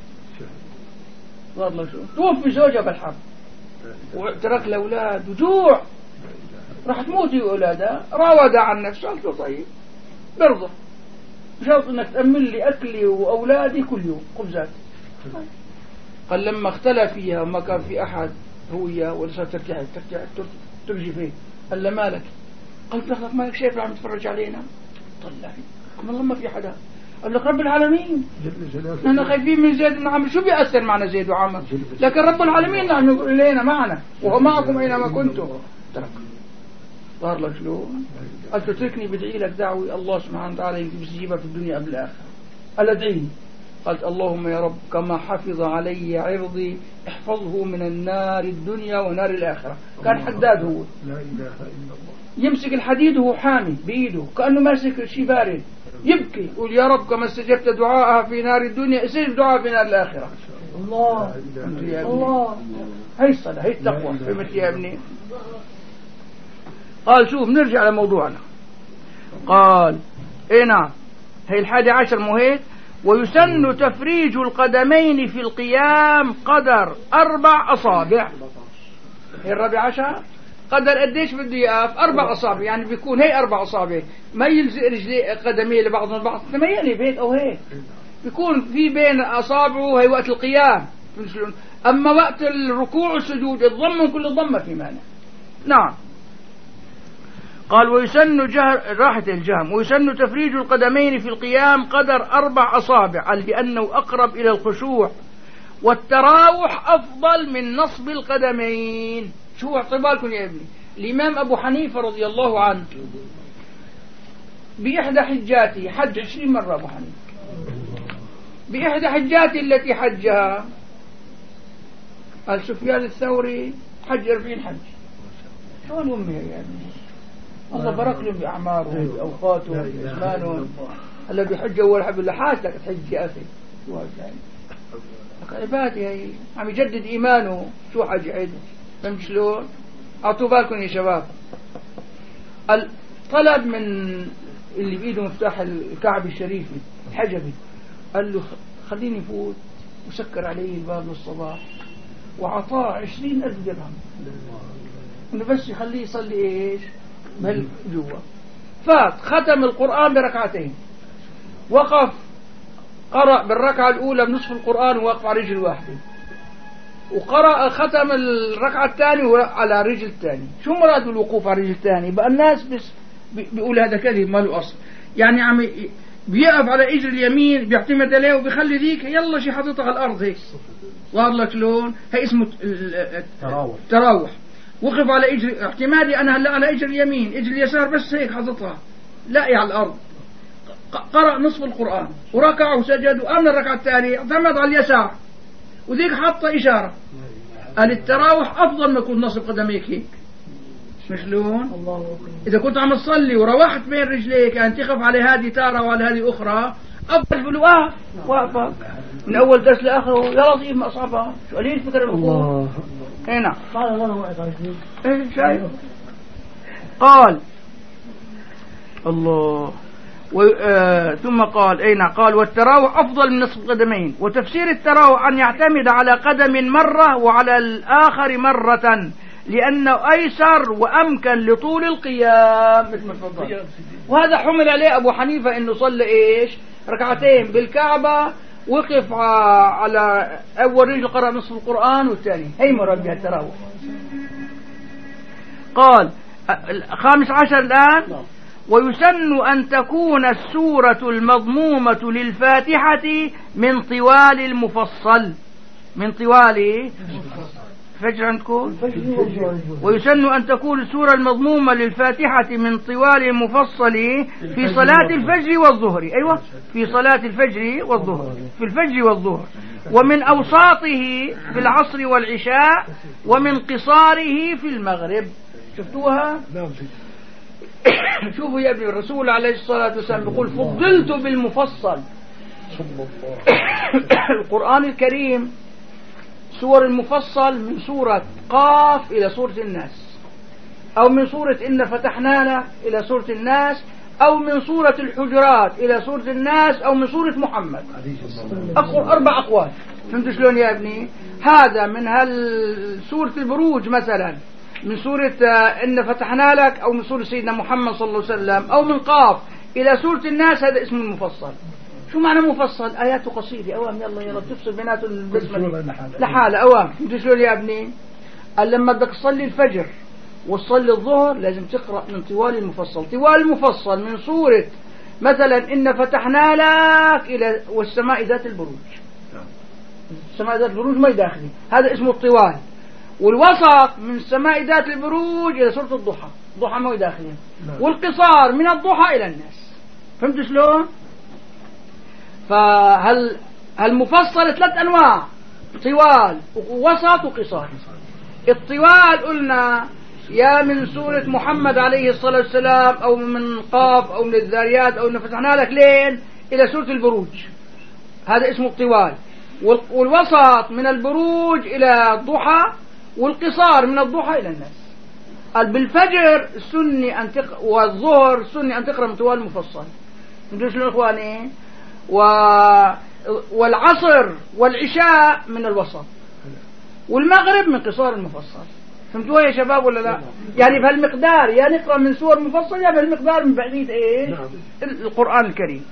والله شو توفي زوجها بالحرب وترك الأولاد وجوع، راح تموتي أولادها، راودها عن نفسه. قالت له طيب برضه بشرط انك تأمن لي أكلي وأولادي كل يوم خبزات. قال لما اختلف فيها وما كان في أحد هو إياه ولسه ترجي فيه، قال له مالك؟ قلت لك مالك شايف عم تفرج علينا؟ طلع والله ما في حدا. قال لك رب العالمين، نحن خايفين من زيد بن عمرو. شو بيأثر معنا زيد وعمر؟ لكن رب العالمين نحن إلينا معنا وهو معكم أينما كنتم. ترك. ظهر لك شلون؟ قال تتركني بدعي لك دعوي الله سبحانه وتعالى يمكن بيستجيبها في الدنيا قبل الآخرة. قال ادعيني. قالت اللهم يا رب كما حفظ علي عرضي احفظه من النار الدنيا ونار الآخرة. كان حداد هو، لا إله إلا الله، يمسك الحديد وهو حامي بإيده كأنه ماسك شيء بارد، يبكي يقول يا رب كما استجبت دعاءها في نار الدنيا استجب دعاء في نار الآخرة. الله الله، هي الصلاة، هي التقوى. فهمت يا ابني؟ قال شوف نرجع لموضوعنا. قال ايه نعم، هي 11 مو هيك؟ ويسن تفريج القدمين في القيام قدر 4 أصابع. هي 14 قدر قديش بده يقف؟ 4 أصابع، يعني بيكون هي 4 أصابع، ما يلزق رجلي قدميه لبعضهم البعض تميني بهيك أو هيك، بيكون في بين أصابعه هي وقت القيام. أما وقت الركوع والسجود الضم كل الضمة في معنى. نعم. قال ويسن راحة الجهم، ويسن تفريج القدمين في القيام قدر 4 أصابع، قال لأنه أقرب إلى الخشوع، والتراوح أفضل من نصب القدمين. شو اعطبالكم يا ابني؟ الإمام أبو حنيفة رضي الله عنه بإحدى حجاته حج 20 مرة. أبو حنيفة بإحدى حجاته التي حجها، قال سفيان الثوري حج 40 حج. شلون أمي يا ابني؟ الله بارك لهم بأعمارهم بأوقاتهم بأزمانهم. هلا بيحج أول حب حاج لك تحج يا أخي. شو هالشيء؟ عبادي هي عم يجدد إيمانه. شو حج عيد؟ فهمت شلون؟ أعطوا بالكم يا شباب. طلب من اللي بإيده مفتاح الكعب الشريفي الحجبي، قال له خليني فوت وسكر عليه الباب للصباح، وعطاه 20,000 درهم إنه بس يخليه يصلي إيش؟ جوا. فات ختم القرآن بركعتين، وقف قرأ بالركعة الأولى بنصف القرآن ووقف على رجل واحدة، وقرأ ختم الركعة الثانية على رجل الثاني. شو مراد بالوقوف على رجل الثاني؟ بقى الناس بس بيقول هذا كذب ما له أصل، يعني عم بيقف على رجل اليمين بيعتمد عليه وبيخلي ذيك يلا شي حاططها على الأرض هيك، ظهر لك لون، هي اسمه تراوح. وقف على اجر اعتمادي انا هلا على اجر اليمين، اجر اليسار بس هيك حاططها لاقي على الارض. قرأ نصف القرآن وركع وسجد وامن الركعة الثانية اعتمد على اليسار وذيك حاطة اشارة. قال التراوح افضل ما يكون نصب قدميك هيك، مشلون؟ اذا كنت عم تصلي وروحت بين رجليك يعني تخف على هذه تارة وعلى هذه اخرى، افضل بالوقف واقفة من اول درس لاخره يا لطيف ما اصعبها. شو قليل فكر الوقوف هنا. شايف؟ قال الله ثم قال أين؟ قال والتراوح أفضل من نصف قدمين. وتفسير التراوح أن يعتمد على قدم مرة وعلى الآخر مرة لأنه أيسر وأمكن لطول القيام. وهذا حمل عليه أبو حنيفة إنه صلى إيش؟ ركعتين بالكعبة، وقف على أول رجل قرأ نصف القرآن والثاني، هي مراد بها التراوح. قال 15 الآن ويسن أن تكون السورة المضمومة للفاتحة من طوال المفصل، من طوال فجر عندكم. ويسن أن تكون السورة المضمومة للفاتحة من طوال المفصل في صلاة الفجر والظهر. أيوة في صلاة الفجر والظهر، في الفجر والظهر، ومن أوساطه في العصر والعشاء، ومن قصاره في المغرب. شفتوها؟ شوفوا يا ابني الرسول عليه الصلاة والسلام يقول فضلت بالمفصل. القرآن الكريم سور المفصل من سورة قاف إلى سورة الناس، أو من سورة إن فتحنا لك إلى سورة الناس، أو من سورة الحجرات إلى سورة الناس، أو من سورة محمد. أربع أقوال. فهمت شلون يا ابني؟ هذا من سورة البروج مثلا، من سورة إن فتحنا لك، أو من سورة سيدنا محمد صلى الله عليه وسلم، أو من قاف إلى سورة الناس، هذا اسمه المفصل. شو معنى مفصل؟ آياته قصيدة أوام يلا تفصل بينات البسمة لحالة أوام. فهمت شلون يا ابني؟ قال لما بدك تصلي الفجر وتصلي الظهر لازم تقرأ من طوال المفصل. طوال المفصل من سورة مثلا إن فتحنا لك إلى والسماء ذات البروج. السماء ذات البروج ما يداخلي، هذا اسمه الطوال. والوسط من السماء ذات البروج إلى سورة الضحى، الضحى ما يداخلي. والقصار من الضحى إلى الناس. فهمت شلون؟ فالمفصل 3 أنواع: طوال ووسط وقصار. الطوال قلنا يا من سورة محمد عليه الصلاة والسلام، أو من قاف، أو من الذاريات، أو إن فتحنا لك لين إلى سورة البروج، هذا اسمه الطوال. والوسط من البروج إلى الضحى، والقصار من الضحى إلى الناس. قال بالفجر السني أن والظهر السني أن تقرأ من طوال المفصل. انتوا شنو إخواني؟ والعصر والعشاء من الوسط، والمغرب من قصار المفصل. فهمتوها يا شباب ولا لا؟ يعني بهالمقدار يا نقرأ من سور مفصل، يا بهالمقدار من بعيد ايش؟ القرآن الكريم.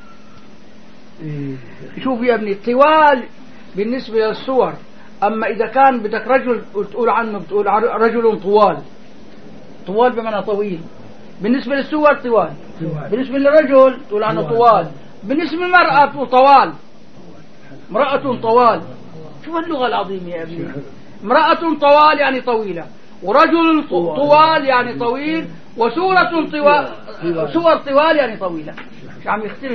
شوف يا ابني الطوال بالنسبة للسور. أما إذا كان بدك رجل تقول عنه بتقول رجل طوال بمعنى طويل. بالنسبة للسور طوال. بالنسبة للرجل تقول عنه طوال. بالنسبة للمرأة تقول طوال، امرأة طوال. شوف اللغة العظيمة يا ابني. امرأة طوال يعني طويلة، ورجل طوال يعني طويل، وسورة سور طوال يعني طويلة. مش عم يختلف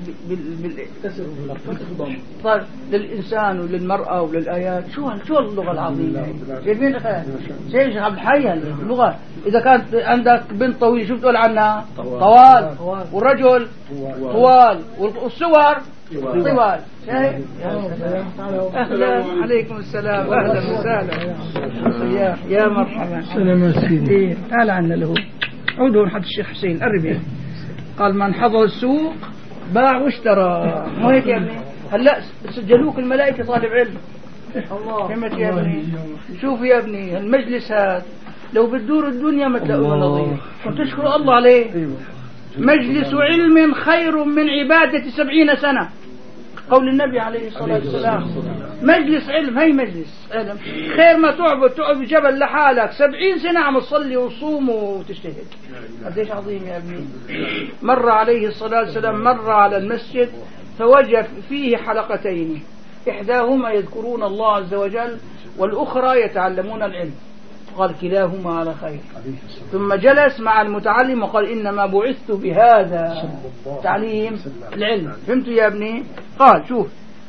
صار للإنسان وللمرأة وللآيات. شو اللغة العظيمة. شايفين شيء عبد الحي اللغة. إذا كانت عندك بنت طويلة شو بتقول عنها؟ طوال. والرجل طوال، والسور طوال. شايف؟ أهلا عليكم السلام، أهلا وسهلا يا مرحبا. سلام سيدي. تعال عنا له عودوا حد الشيخ حسين قرب. قال من حضر السوق باع واشترى. مو هيك يا ابني؟ هلا سجلوك الملائكة طالب علم. الله فهمت يا ابني؟ شوف يا ابني المجلس هذا لو بتدور الدنيا ما تلاقوا نظير. كنت تشكر الله عليه. مجلس علم خير من عبادة 70 سنة، قول النبي عليه الصلاة والسلام. مجلس علم، هي مجلس علم خير ما تقعد جبل لحالك 70 سنة عم تصلي وتصوم وتجتهد. قديش عظيم يا ابني. مر عليه الصلاة والسلام مر على المسجد فوجد فيه حلقتين، إحداهما يذكرون الله عز وجل والأخرى يتعلمون العلم، قال كلاهما على خير. ثم جلس مع المتعلم وقال إنما بعثت بهذا، تعليم العلم. فهمتوا يا ابني؟ قال شوف،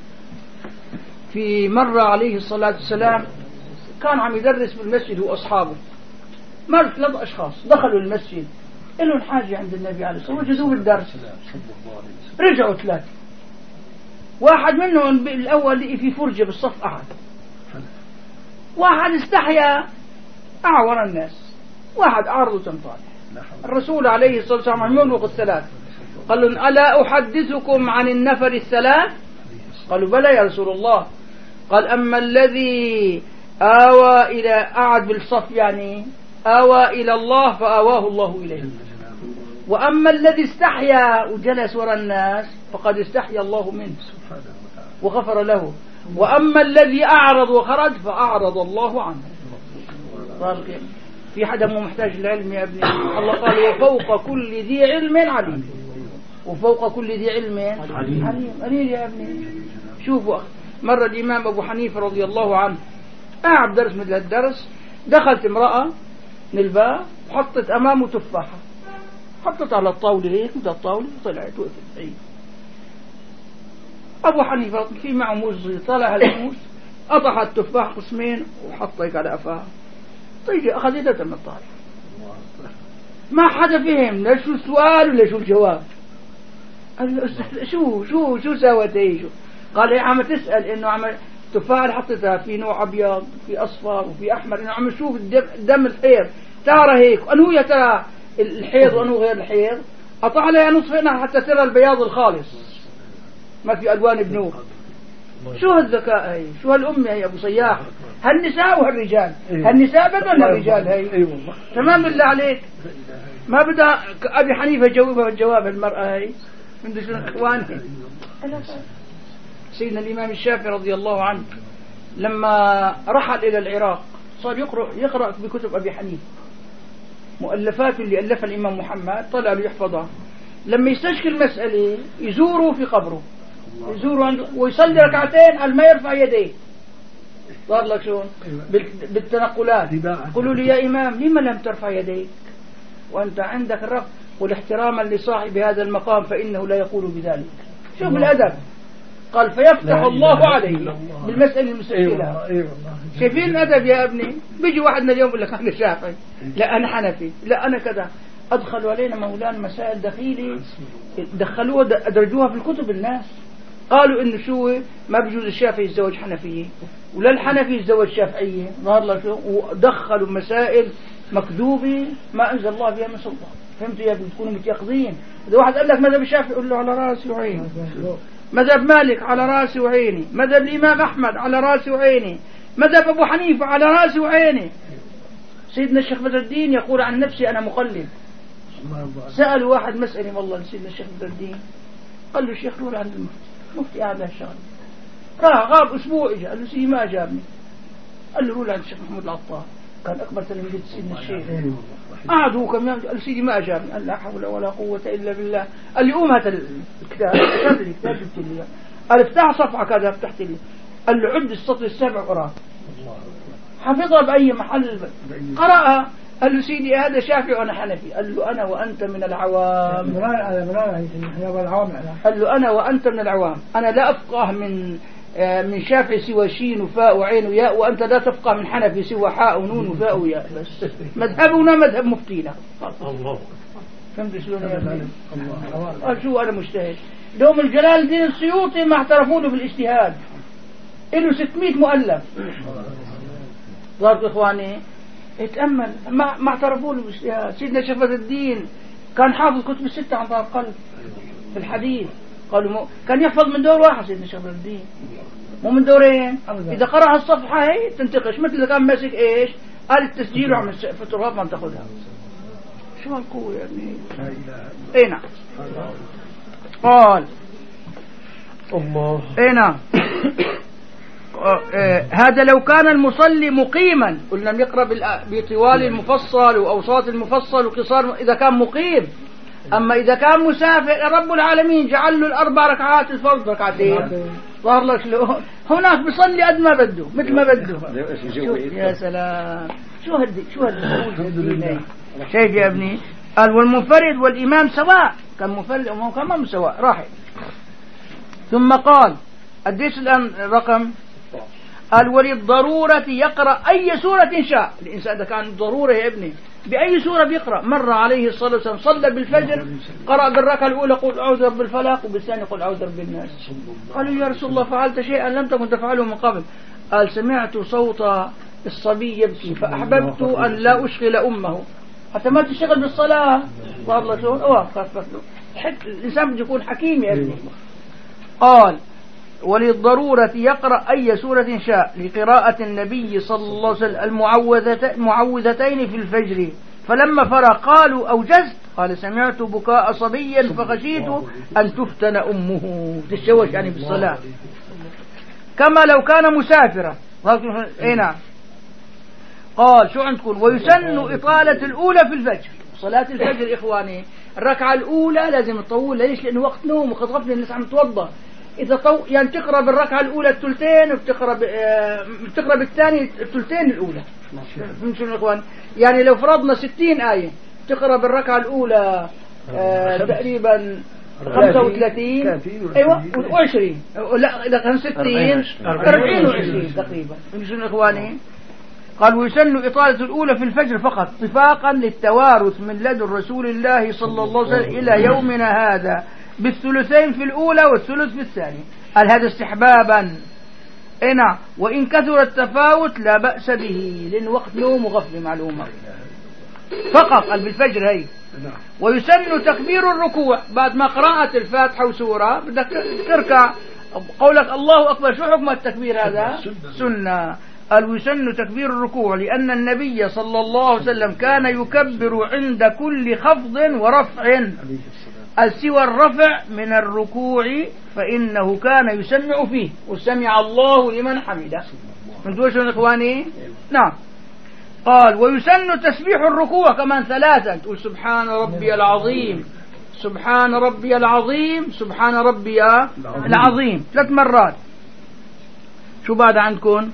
في مرة عليه الصلاة والسلام كان عم يدرس بالمسجد وأصحابه، مر 3 أشخاص دخلوا المسجد لهم حاجة عند النبي عليه الصلاة والسلام، وجدوه بالدرس. رجعوا 3، واحد منهم الأول في فرجة بالصف قعد، واحد استحيا أعور الناس، واحد أعرض تنطالع. الرسول عليه الصلاة والسلام عمل وقت 3 قال لهم ألا أحدثكم عن النفر الثلاث؟ قالوا بلى يا رسول الله. قال أما الذي آوى إلى قعد بالصف يعني آوى إلى الله فآواه الله إليه، وأما الذي استحيا وجلس وراء الناس فقد استحيا الله منه وغفر له، وأما الذي أعرض وخرج فأعرض الله عنه. في حدا مو محتاج للعلم يا ابني؟ الله قال وفوق كل ذي علم عليم، وفوق كل ذي علم عليم. قليل يا ابني. شوفوا مرة الإمام أبو حنيفة رضي الله عنه قاعد درس مثل الدرس، دخلت امرأة من الباب وحطت أمامه تفاحة، حطت على الطاولة هيك مثل الطاولة، طلعت وقفت عيد. أبو حنيفة في معه موز، طلع الموز قطع التفاح قسمين وحطيك على أفاها، طيب أخذتها من الطالع. ما حدا فهم لا شو السؤال ولا شو الجواب. قال له شو سوت هي؟ شو قال هي عم تسأل إنه عم تفاح حطتها في نوع أبيض في أصفر وفي أحمر، إنه عم تشوف الدم الحيض ترى هيك، أنو يا ترى الحيض وأنو غير الحيض. قطع لها نصفنا حتى ترى البياض الخالص، ما في ألوان بنور. شو هالذكاء هي؟ شو هالأمة هي أبو صياح؟ هالنساء وهالرجال، هالنساء بدل الرجال هي. تمام بالله عليك. ما بدأ أبي حنيفة جاوبها الجواب المرأة هي من دون إخوانه. سيدنا الإمام الشافعي رضي الله عنه لما رحل إلى العراق صار يقرأ بكتب أبي حنيفة، مؤلفات اللي ألفها الإمام محمد طلع له يحفظها. لما يستشكل مسألة يزوره في قبره، يزوره ويصلي ركعتين على ما يرفع يديه. صار لك شو بالتنقلات، قولوا لي يا إمام لما لم ترفع يديك وأنت عندك الرفع؟ قل احتراما لصاحب هذا المقام فإنه لا يقول بذلك. شوف الأدب. قال فيفتح الله عليه بالمسألة المستشكلة. شايفين الأدب يا ابني؟ بيجي واحد اليوم يقول لك أنا شافعي، لا أنا حنفي، لا أنا كذا. أدخلوا علينا مولانا مسائل دخيلة دخلوها أدرجوها في الكتب. الناس قالوا إنه شو ما بيجوز الشافعي يتزوج حنفية ولا الحنفي يتزوج شافعية، ظهر لك شو، ودخلوا مسائل مكذوبة ما أنزل الله بها من سلطان. فهمتوا يا ابني؟ تكونوا متيقظين. إذا واحد قال لك مذهب الشافعي قل له على راسي وعيني، مذهب مالك على راسي وعيني، مذهب الإمام أحمد على راسي وعيني، مذهب أبو حنيفة على راسي وعيني. سيدنا الشيخ بدر الدين يقول عن نفسي أنا مقلد. سأل واحد مسألة والله لسيدنا الشيخ بدر الدين، قال له الشيخ روح عند المفتي قاعد هالشغل. غاب أسبوع إجا، قال له سيدي ما أجابني. قال له روح عند الشيخ محمود العطار، كان أكبر تلميذ سيدنا الشيخ. قعدوا كم يوم، قال له سيدي ما أجابني. قال لا حول ولا قوة إلا بالله. قال لي قوم هات الكتاب، الكتاب جبت لي، قال افتح صفحة كذا، فتحت لي. قال له عد السطر 7 قراء، حفظها بأي محل قرأها. قال له سيدي هذا شافعي وأنا حنفي. قال له أنا وأنت من العوام. قال له أنا وأنت من العوام، أنا لا أفقه من شافعي سوى شين وفاء وعين وياء، وأنت لا تفقه من حنفي سوى حاء ونون وفاء وياء. بس مذهبنا مذهب مفتينا. الله. فهمت شلون يا ابني؟ قال شو أنا مجتهد. دوم الجلال الدين السيوطي ما اعترفوا له بالاجتهاد، له 600 مؤلف. ضرب إخواني اتأمل، ما اعترفوا له بالاجتهاد. سيدنا الشيخ بدر الدين كان حافظ كتب 6 عن ظهر قلب في الحديث. قالوا كان يحفظ من دور واحد سيدنا الشيخ بدر الدين، مو من دورين. إذا قرأ الصفحة هي تنتقش، مثل إذا كان ماسك إيش قال التسجيل وعمل فترات ما تاخذها. شو هالقوة يا ابني؟ اي نعم. قال الله اي نعم. هذا لو كان المصلي مقيما، قلنا يقرأ بطوال المفصل وأوساط المفصل وقصار إذا كان مقيم. أما إذا كان مسافر رب العالمين جعل له الأربع ركعات الفرض ركعتين، ظهر لك شلون هناك بيصلي قد ما بده مثل ما بده. يا سلام، شو هالدي شايف يا ابني؟ قال والمنفرد والإمام سواء، كان منفرد أو كمان سواء راحل. ثم قال قديش الآن رقم؟ قال وللضرورة يقرأ أي سورة شاء. الإنسان إذا كان ضرورة يا ابني بأي سورة بيقرأ. مر عليه الصلاة والسلام صلى بالفجر، قرأ بالركعة الأولى قل أعوذ برب الفلق وبالثانية قل أعوذ برب الناس. قالوا يا رسول الله فعلت شيئا لم تكن تفعله من قبل. قال سمعت صوت الصبي يبكي فأحببت أن لا أشغل أمه حتى ما تشتغل بالصلاة. والله شلون خفت له. الإنسان بده يكون حكيم يا ابني. قال وللضرورة يقرأ أي سورة شاء لقراءة النبي صلى الله عليه وسلم المعوذتين في الفجر. فلما فرغ قالوا أوجزت؟ قال سمعت بكاء صبي فخشيت أن تفتن أمه، تشوش يعني بالصلاة. كما لو كان مسافرا. نعم. قال شو عندكم؟ ويسن إطالة الأولى في الفجر. صلاة الفجر إخواني الركعة الأولى لازم تطول. ليش؟ لأنه وقت نوم وقد غفل الناس عم توضى. إذا يعني تقرأ بالركعة الأولى الثلثين وبتقرأ بالثاني الثلثين الأولى. شو الإخوان؟ يعني لو فرضنا 60 آية تقرأ بالركعة الأولى تقريبا 35 أيوة و20 لا إذا كان 60 40 و20 تقريبا. شو الإخواني؟ قال ويسن إطالة الأولى في الفجر فقط اتفاقا للتوارث من لدن رسول الله صلى الله عليه وسلم إلى يومنا هذا بالثلثين في الأولى والثلث في الثاني. قال هذا استحبابا. نعم. وإن كثر التفاوت لا بأس به لأن وقت نوم وغفل معلومة فقط. قال بالفجر هي. ويسن تكبير الركوع بعد ما قراءة الفاتحة وسورة بدك تركع قولك الله أكبر. شو حكم التكبير هذا؟ سنة. قال ويسن تكبير الركوع لأن النبي صلى الله عليه وسلم كان يكبر عند كل خفض ورفع سوى الرفع من الركوع فإنه كان يسمع فيه وسمع الله لمن حمده. من دوشون إخواني؟ نعم. قال ويسن تسبيح الركوع كمان 3 تقول سبحان ربي العظيم سبحان ربي العظيم سبحان ربي العظيم 3 مرات. شو بعد عندكم؟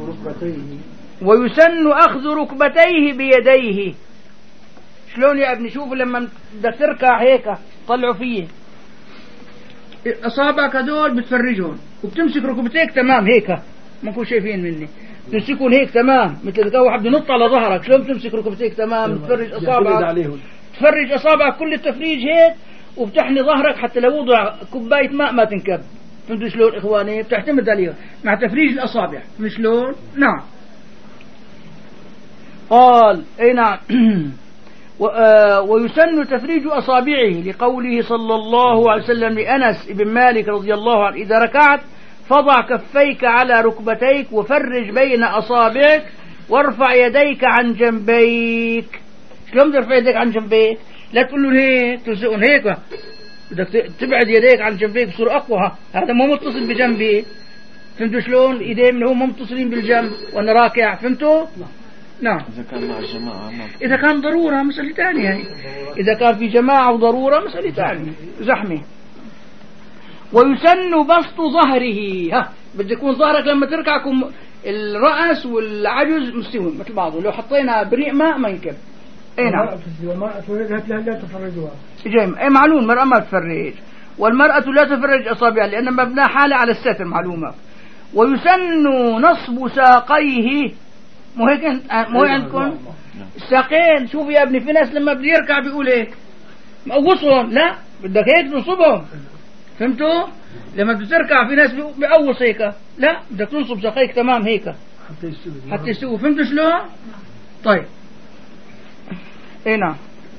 ويسن أخذ ركبتيه بيديه. شلون يا ابني؟ شوفوا لما بدك تركع هيك طلعوا فيه أصابعك هدول بتفرجهم وبتمسك ركبتيك تمام هيك ما كنتوا شايفين مني تمسكون هيك تمام مثل إذا واحد بنط على ظهرك. شلون بتمسك ركبتيك تمام تفرج أصابعك تفرج أصابعك كل التفريج هيك وبتحني ظهرك حتى لو وضع كوباية ماء ما تنكب. فهمتوا شلون إخواني؟ بتعتمد عليها مع تفريج الأصابع. مش شلون؟ نعم. قال أي نعم. ويسن تفريج أصابعه لقوله صلى الله عليه وسلم لأنس بن مالك رضي الله عنه إذا ركعت فضع كفيك على ركبتيك وفرج بين أصابعك وارفع يديك عن جنبيك. شلون ترفع يديك عن جنبيك؟ لا تقول له هيك تلزقون هيك بدك تبعد يديك عن جنبيك بصورة أقوى. هذا مو متصل بجنبي. فهمتوا شلون؟ الإيدين من هو مو متصلين بالجنب وأنا راكع. فهمتوا؟ نعم. إذا كان مع الجماعة إذا كان ضرورة مسألة ثانية. إذا كان في جماعة وضرورة مسألة ثانية زحمة. ويسن بسط ظهره. بده يكون ظهرك لما تركع الرأس والعجز مستوي مثل بعضه. لو حطينا بريق ماء ما ينكب. اي نعم. لا تفرجوها. اي معلوم المرأة ما تفرج والمرأة لا تفرج أصابعها لأن مبنى حالة على الستر معلومة. ويسن نصب ساقيه. مو هيك مو عندكم الساقين؟ شوف يا ابني في ناس لما بده يركع بيقول هيك مقوصهم. لا بدك هيك تنصبهم. فهمتوا؟ لما بدك تركع في ناس بيقوص هيك. لا بدك تنصب ساقيك تمام هيك حتى يستوي. فهمتوا شلون؟ طيب اي نعم.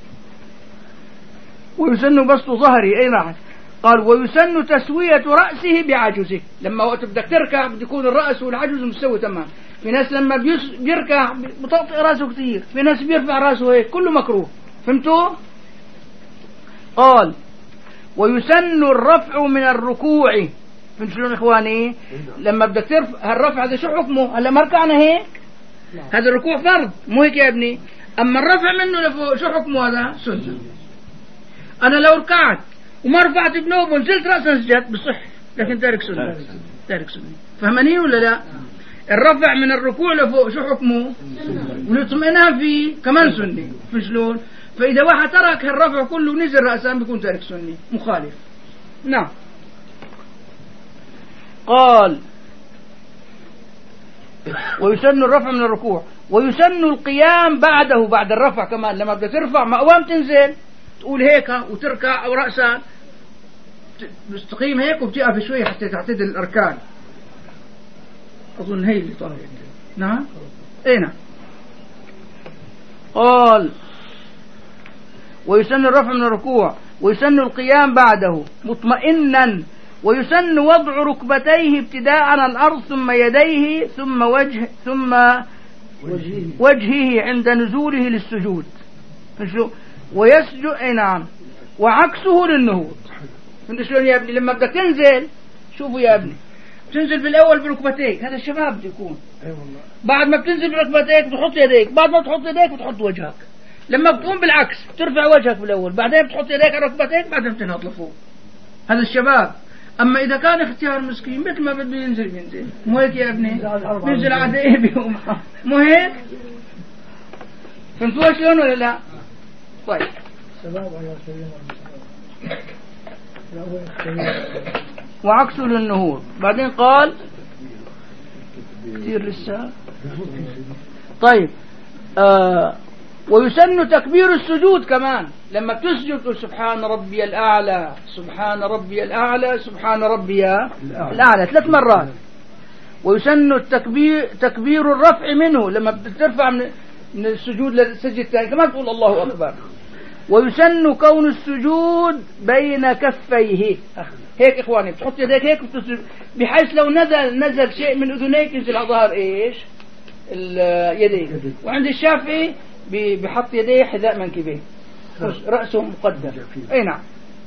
ويسن بسط ظهري. اي نعم. قال ويسن تسوية رأسه بعجزه. لما وقت بدك تركع بده يكون الرأس والعجز مستوي تمام. في ناس لما بيركع بطأطئ راسه كثير. في ناس بيرفع راسه هيك كله مكروه. فهمتوا؟ قال ويسن الرفع من الركوع. فهمتوا شلون إخواني؟ لما بدك ترفع الرفع هذا شو حكمه؟ هلا ما ركعنا هيك، هذا الركوع فرض مو هيك يا ابني؟ أما الرفع منه لفوق شو حكمه؟ هذا سنة. أنا لو ركعت وما رفعت بنوب ونزلت رأسا سجدت بصح، لكن تارك سنة. تارك سنة. فهمانين ولا لا؟ الرفع من الركوع لفوق شو حكمه؟ والاطمئنان فيه كمان سنة. شلون؟ فإذا واحد ترك الرفع كله ونزل رأسا بيكون تارك سنة مخالف. نعم. قال ويسن الرفع من الركوع ويسن القيام بعده، بعد الرفع كمان. لما بدك ترفع مقوام تنزل تقول هيك وتركع أو رأسا تستقيم هيك وبتقف شوي حتى تعتدل الأركان. أظن هي اللي طالع. نعم. نعم. قال ويسن الرفع من الركوع ويسن القيام بعده مطمئنا، ويسن وضع ركبتيه ابتداء على الأرض ثم يديه ثم وجهه عند نزوله للسجود. ويسجد. نعم. وعكسه للنهوض. انت شلون يا ابني؟ لما بدك تنزل شوفوا يا ابني، تنزل بالأول بركبتيك، هذا الشباب بده يكون. بعد ما بتنزل بركبتيك بتحط يديك، بعد ما تحط يديك بتحط وجهك. لما بتقوم بالعكس بترفع وجهك بالأول، بعدين بتحط يديك على ركبتيك، بعدين بتنهض لفوق. هذا الشباب. أما إذا كان اختيار مسكين مثل ما بده ينزل مو هيك يا ابني؟ ينزل عادي بيقوم مو هيك؟ فهمتوا شلون ولا لا؟ طيب. وعكسه للنهوض. بعدين قال كثير لسه. طيب. ويسن تكبير السجود كمان. لما تسجد تقول سبحان ربي الأعلى سبحان ربي الأعلى سبحان ربي الأعلى 3 مرات. ويسن تكبير الرفع منه، لما بترفع من السجود للسجد الثاني كمان تقول الله أكبر. ويسن كون السجود بين كفيه. هيك إخواني بتحط يديك هيك وتسجد، بحيث لو نزل شيء من أذنيك ينزل على ظهر إيش اليدين. وعند الشافعي بحط يديه حذاء منكبيه، رأسه مقدم. أي نعم.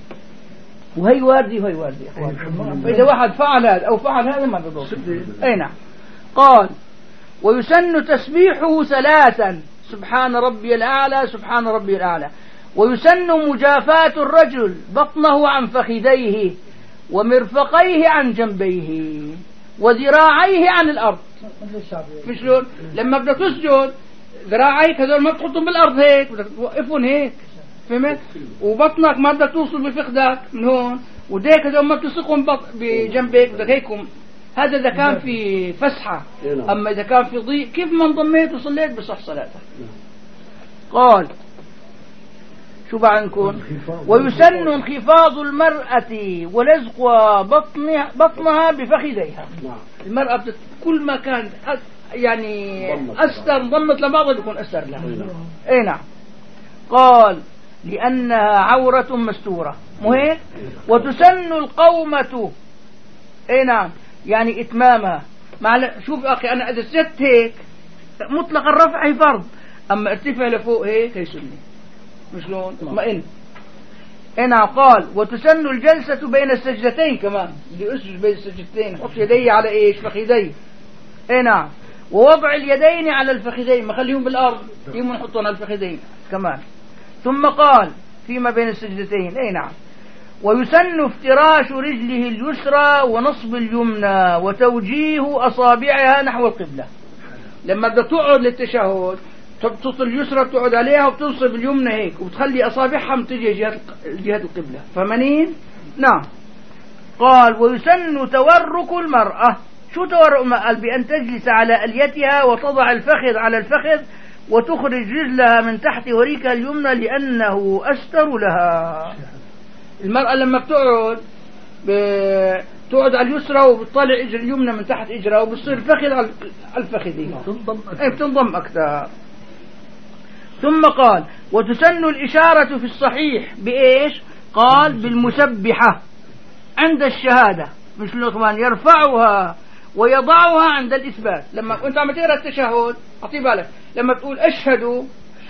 وهي واردي وهي واردي إخواني. فإذا واحد فعل هذا أو فعل هذا ما بضر. أي نعم. قال ويسن تسبيحه 3 سبحان ربي الأعلى سبحان ربي الأعلى. ويسن مجافاة الرجل بطنه عن فخذيه ومرفقيه عن جنبيه وذراعيه عن الأرض. شلون؟ لما بدك تسجد ذراعيك هذول ما بتحطهم بالأرض هيك، بدك توقفهم هيك. فهمت؟ وبطنك ما بدك توصل بفخذك من هون، وديك هذول ما بتلصقهم بجنبك، بدك هيكم. هذا إذا كان في فسحة. أما إذا كان في ضيق كيف ما انضميت وصليت بصح صلاتك. قال شو بعدكم؟ ويسن انخفاض المرأة ولزق بطنها بفخذيها. المرأة كل ما كان يعني أستر ضمت لبعضها بيكون أستر لها. أي نعم. قال لأنها عورة مستورة مو هيك؟ وتسن القومة. أي نعم. يعني إتمامها. شوف أخي أنا إذا سجدت هيك مطلق الرفع هي فرض، أما ارتفع لفوق هيك هي سنة. شلون؟ مطمئن. نعم. قال وتسن الجلسة بين السجدتين كمان، اللي أسجد بين السجدتين حط يدي على إيش؟ فخذي. نعم. ووضع اليدين على الفخذين، ما خليهم بالأرض، يمكن نحطهم على الفخذين كمان. ثم قال فيما بين السجدتين. نعم. ويسن افتراش رجله اليسرى ونصب اليمنى وتوجيه أصابعها نحو القبلة. لما بدك تقعد للتشهد تبسط اليسرى بتقعد عليها وبتنصب اليمنى هيك وبتخلي أصابعها متجهة جهة القبلة. فمنين؟ نعم. قال ويسن تورك المرأة. شو تورك المرأة؟ بأن تجلس على أليتها وتضع الفخذ على الفخذ وتخرج رجلها من تحت وريكها اليمنى لأنه أستر لها. المرأة لما بتقعد تقعد على اليسرى وبتطلع إجر اليمنى من تحت إجرها وبتصير الفخذ على الفخذين بتنضم أكثر. ثم قال وتسن الإشارة في الصحيح بإيش؟ قال بالمسبحة عند الشهادة، مش الأخوان يرفعها ويضعها عند الإثبات. لما أنت عم تقرأ التشهد أعطي بالك، لما تقول أشهد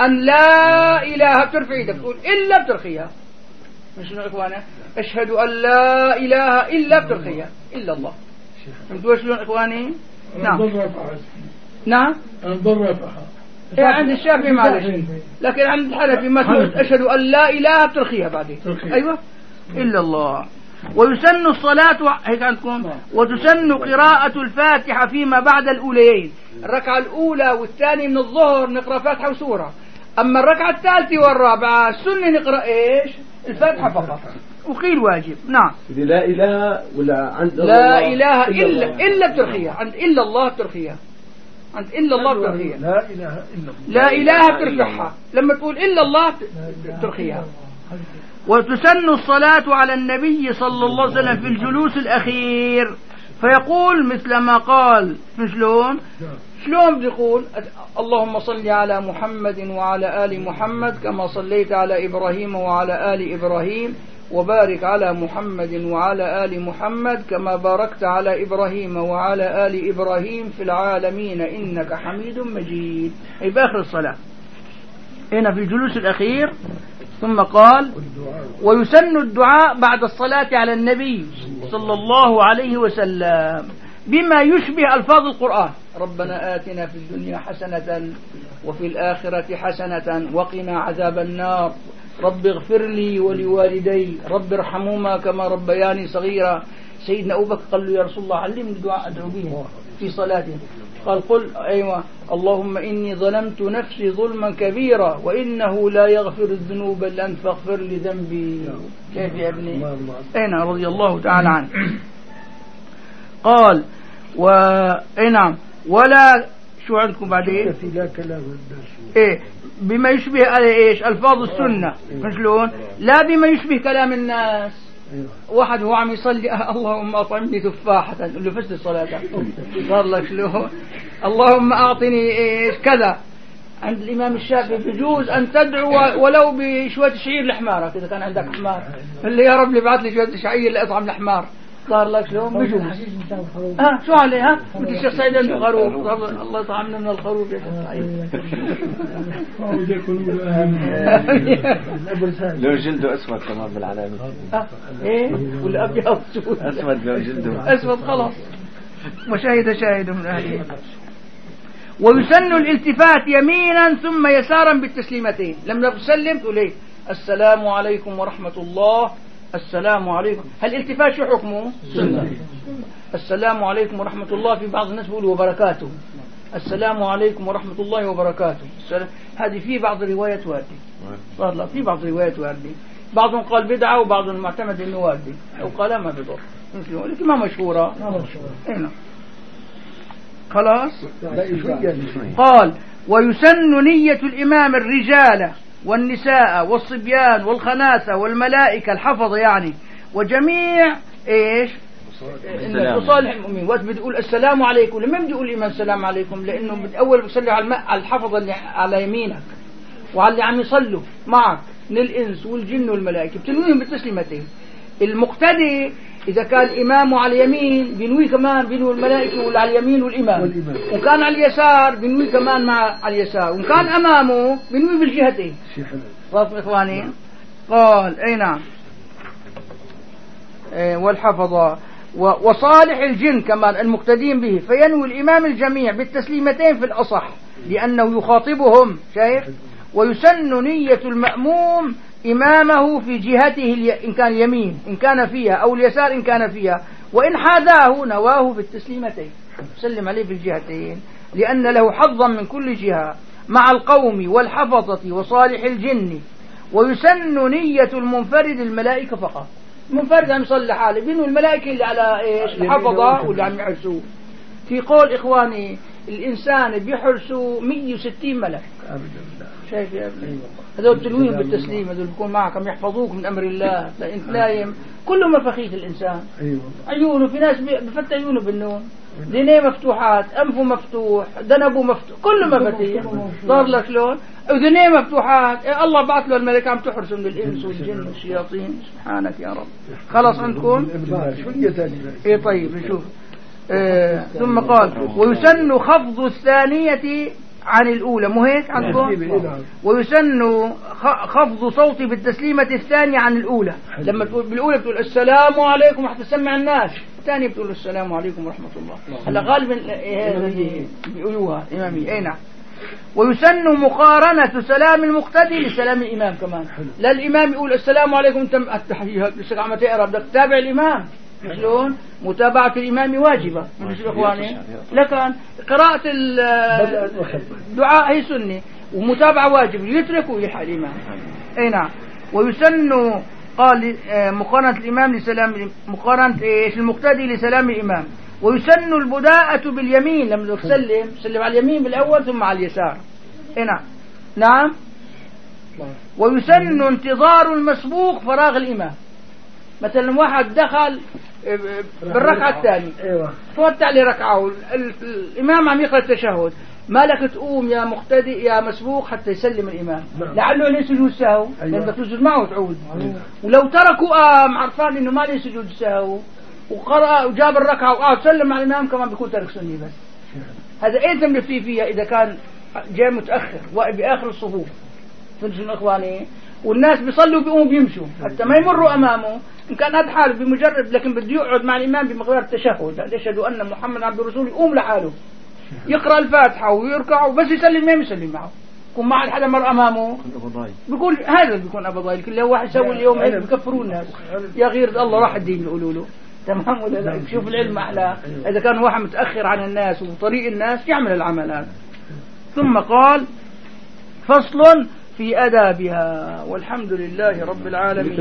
أن لا إله بترفع يدك تقول إلا بترخيها. مش شنو إخوانا؟ أشهد أن لا إله إلا بترخيها إلا الله. فهمتوا شلون إخواني؟ نعم نعم. عند الشافعي معلش، لكن عند الحنفي ما تقول أشهد أن لا إله بترخيها بعدين. أيوة إلا الله. ويسن الصلاة هيك عندكم، وتسن قراءة الفاتحة فيما بعد الأوليين. الركعة الأولى والثانية من الظهر نقرأ فاتحة وسورة، أما الركعة الثالثة والرابعة السنة نقرأ إيش؟ الفاتحة فقط، وقيل واجب. نعم. لا إله ولا عند لا إله إلا بترخيها، عند إلا الله بترخيها، عند إلا الله بترخيها. لا إله إلا الله، لا إله بترفعها، لما تقول إلا الله بترخيها. وتسن الصلاة على النبي صلى الله عليه وسلم في الجلوس الأخير، فيقول مثل ما قال. شلون بيقول؟ اللهم صل على محمد وعلى آل محمد كما صليت على إبراهيم وعلى آل إبراهيم، وبارك على محمد وعلى آل محمد كما باركت على إبراهيم وعلى آل إبراهيم في العالمين إنك حميد مجيد. أي بآخر الصلاة هنا في الجلوس الأخير. ثم قال ويسن الدعاء بعد الصلاة على النبي صلى الله عليه وسلم بما يشبه ألفاظ القرآن. ربنا آتنا في الدنيا حسنة وفي الآخرة حسنة وقنا عذاب النار، رب اغفر لي ولوالدي، رب ارحمهما كما ربياني صغيرا. سيدنا أبو بكر قال له يا رسول الله علمني دعاء أدعو به في صلاتي. قال قل أيوة اللهم إني ظلمت نفسي ظلما كبيرا وإنه لا يغفر الذنوب إلا أنت فاغفر لي ذنبي. كيف يا ابني؟ أين رضي الله تعالى عنه. قال نعم ولا شو عندكم بعدين؟ إيه بما يشبه إيش ألفاظ السنة. شلون؟ لا بما يشبه كلام الناس. واحد هو عم يصلي اللهم أطعمني تفاحة، اللي فسد الصلاة صار لك شلون؟ اللهم أعطني إيش كذا. عند الإمام الشافعي بيجوز أن تدعو ولو بشوية شعير لحمارك، إذا كان عندك حمار اللي يا رب اللي بعث لي شوية شعير لأطعم الحمار. صار لك شلون؟ بيجوز. شو عليه؟ مثل الشيخ سعيد عنده خروف، الله يطعمنا من الخروف يا شيخ سعيد. لو جلده أسود كمان بالعلامة. إيه والأبيض أسود، لو جلده أسود خلاص. وشاهد من أهله. ويسن الالتفات يمينا ثم يسارا بالتسليمتين. لما تسلم تقول ايه؟ السلام عليكم ورحمة الله. السلام عليكم. هل الالتفات شو حكمه؟ سنة. السلام عليكم ورحمة الله. في بعض الناس بيقولوا وبركاته. السلام عليكم ورحمة الله وبركاته. هذه في بعض الروايات واردة. صار لا في بعض الروايات واردة. بعضهم قال بدعة وبعضهم معتمد انه واردة، او قال ما بضر، لكن ما مشهورة. هنا خلاص. قال ويسن نية الإمام الرجال والنساء والصبيان والخناثة والملائكة الحفظ يعني وجميع ايش مصالح المؤمنين. وقت بتقول السلام عليكم، لما بدي اقول الإمام السلام عليكم؟ لأنه أول بيصلي على الحفظ اللي على يمينك وعلى اللي عم يصلوا معك من الإنس والجن والملائكة، بتنويهم بالتسليمتين. المقتدي إذا كان الإمام على اليمين بنوي كمان بنوي الملائكة واللي على اليمين والإمام، وكان على اليسار بنوي كمان مع على اليسار، وكان أمامه بنوي بالجهتين. واضح إخواني؟ قال أي نعم. والحفظة وصالح الجن كمان المقتدين به، فينوي الإمام الجميع بالتسليمتين في الأصح لأنه يخاطبهم. شايف؟ ويسن نية المأموم إمامه في جهته إن كان يمين إن كان فيها، أو اليسار إن كان فيها، وإن حاذاه نواه بالتسليمتين، سلم عليه في الجهتين لأن له حظا من كل جهة مع القوم والحفظة وصالح الجن. ويسن نية المنفرد الملائكة فقط. المنفرد عم يصلي حاله بينه الملائكة اللي على إيش الحفظة واللي عم يحرسوه. في قول إخواني الإنسان بيحرسوا 160 ملك. شايف يا ابني؟ هذول تنويهم بالتسليم، هذول بيكون معك عم يحفظوك من أمر الله. لا أنت نايم كله مفاخيث الإنسان. عيونه في ناس بفتح عيونه بالنوم، دينيه مفتوحات، أنفه مفتوح، ذنبه مفتوح، كله مفاتيح. صار لك شلون؟ وذنيه مفتوحات. الله بعث له الملك عم تحرسه من الإنس والجن والشياطين. سبحانك يا رب. خلاص عندكم؟ إيه طيب نشوف. ثم قال ويسن خفض الثانية عن الأولى، مو هيك عندكم؟ ويسن خفض صوتي بالتسليمة الثانية عن الأولى. لما تقول بالأولى بتقول السلام عليكم حتى تسمع الناس، الثانية بتقول السلام عليكم ورحمة الله. هلا غالبا بيقولوها إمامي. أي نعم. ويسن مقارنة سلام المقتدي لسلام الإمام كمان. لا الإمام يقول السلام عليكم أنت التحية لسه عم تقرأ، بدك تتابع الإمام. شلون؟ متابعة الإمام واجبة من إخواني، لكن قراءة الدعاء هي سنة ومتابعة واجب، يترك ويلحق الإمام. أي نعم. ويسن قال مقارنة الإمام لسلام، مقارنة إيش المقتدي لسلام الإمام. ويسن البداءة باليمين، لما تسلم على اليمين بالأول ثم على اليسار. أي نعم. نعم. ويسن انتظار المسبوق فراغ الإمام. مثلا واحد دخل بالركعة الثانية فوت عليه ركعة الإمام عم يقرأ التشهد، ما لك تقوم يا مقتدي يا مسبوق حتى يسلم الإمام لعله ليس سجود سهو، لأن بدك تسجد معه وتعود. ولو تركوا عرفان إنه ما ليه سجود سهو وقرأ وجاب الركعة وقعد سلم على الإمام كمان بيكون ترك سني. بس هذا إيه تملي فيها إذا كان جاي متأخر واقف بآخر الصفوف تنشون إخواني، والناس بيصلوا بيقوموا بيمشوا حتى ما يمروا أمامه، إن كان هذا حاله بمجرد لكن بده يقعد مع الإمام بمقدار التشهد، يشهدوا أن محمد عبد الرسول، يقوم لحاله يقرأ الفاتحة ويركع وبس يسلم ما يسلم معه، يكون ما حدا مر أمامه بيقول هذا بيكون أبو ضايل. كل واحد يسوي اليوم هيك بكفروا الناس يا غير الله راح الدين يقولوا له. تمام ولا لا؟ شوف العلم أحلى إذا كان واحد متأخر عن الناس وطريق الناس يعمل العمل هذا. ثم قال فصل في أدابها، والحمد لله رب العالمين.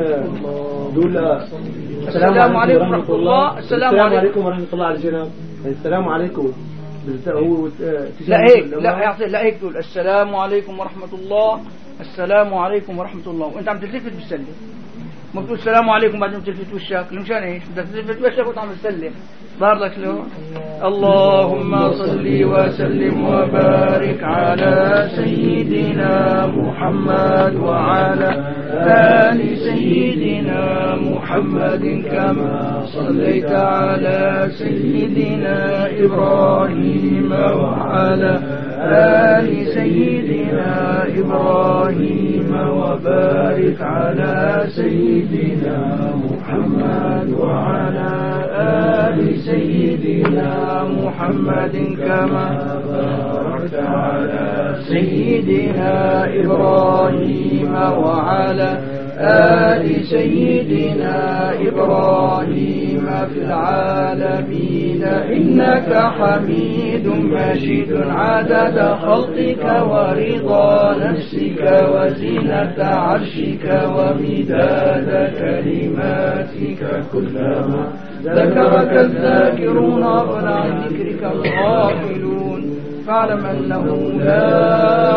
السلام عليكم ورحمة الله. السلام عليكم ورحمة الله على الجناب. السلام عليكم. لا هيك، لا هيك تقول السلام عليكم ورحمة الله، السلام عليكم ورحمة الله وأنت عم تلتفت بالسلم. ما بتقول السلام عليكم بعدين تلفت وشك، مشان ايش؟ بدك تلفت وشك وانت عم تسلم. ظهر لك شلون؟ اللهم صل وسلم وبارك على سيدنا محمد وعلى آل سيدنا محمد كما صليت على سيدنا إبراهيم وعلى آل سيدنا إبراهيم وبارك على سيدنا محمد وعلى آل سيدنا محمد كما باركت على سيدنا إبراهيم وعلى آل سيدنا إبراهيم في العالمين إنك حميد مجيد عدد خلقك ورضا نفسك وزينة عرشك ومداد كلماتك كلما ذكرك الذاكرون وعن ذكرك الغافلون فاعلم أنه لا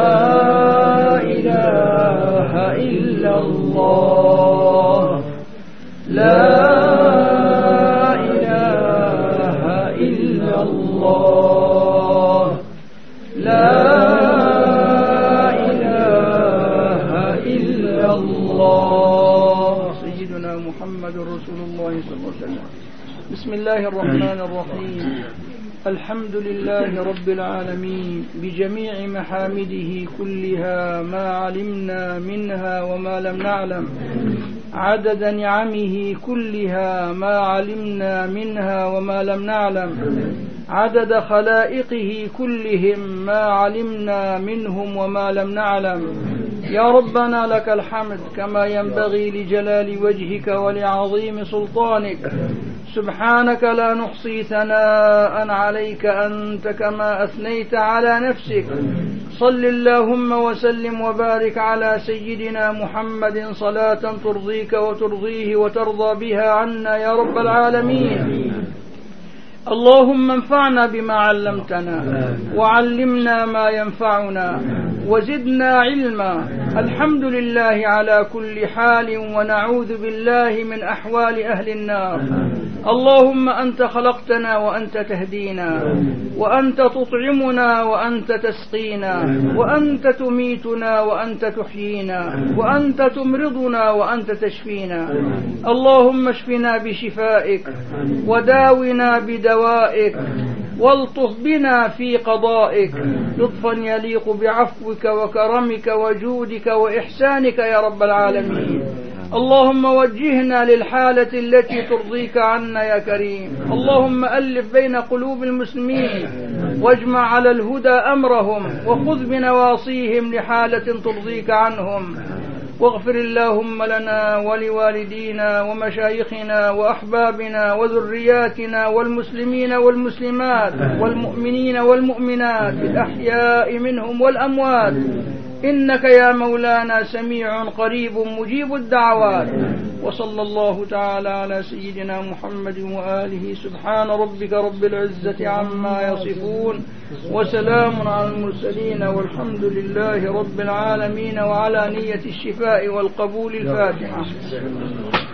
إله إلا الله، لا إله إلا الله، لا إله إلا الله. سيدنا محمد رسول الله صلى الله عليه وسلم. بسم الله الرحمن الرحيم. الحمد لله رب العالمين بجميع محامده كلها ما علمنا منها وما لم نعلم، عدد نعمه كلها ما علمنا منها وما لم نعلم، عدد خلائقه كلهم ما علمنا منهم وما لم نعلم. يا ربنا لك الحمد كما ينبغي لجلال وجهك ولعظيم سلطانك، سبحانك لا نحصي ثناء عليك أنت كما أثنيت على نفسك. صل اللهم وسلم وبارك على سيدنا محمد صلاة ترضيك وترضيه وترضى بها عنا يا رب العالمين. اللهم انفعنا بما علمتنا وعلمنا ما ينفعنا وزدنا علما. الحمد لله على كل حال ونعوذ بالله من أحوال أهل النار. اللهم أنت خلقتنا وأنت تهدينا وأنت تطعمنا وأنت تسقينا وأنت تميتنا وأنت تحيينا وأنت تمرضنا وأنت تشفينا. اللهم اشفنا بشفائك وداونا بدوائك والطف بنا في قضائك لطفا يليق بعفوك وكرمك وجودك وإحسانك يا رب العالمين. اللهم وجهنا للحالة التي ترضيك عنا يا كريم. اللهم ألف بين قلوب المسلمين واجمع على الهدى أمرهم وخذ بنواصيهم لحالة ترضيك عنهم. واغفر اللهم لنا ولوالدينا ومشايخنا وأحبابنا وذرياتنا والمسلمين والمسلمات والمؤمنين والمؤمنات الأحياء منهم والأموات، إنك يا مولانا سميع قريب مجيب الدعوات. وصلى الله تعالى على سيدنا محمد وآله. سبحان ربك رب العزة عما يصفون وسلام على المرسلين والحمد لله رب العالمين. وعلى نية الشفاء والقبول الفاتحة.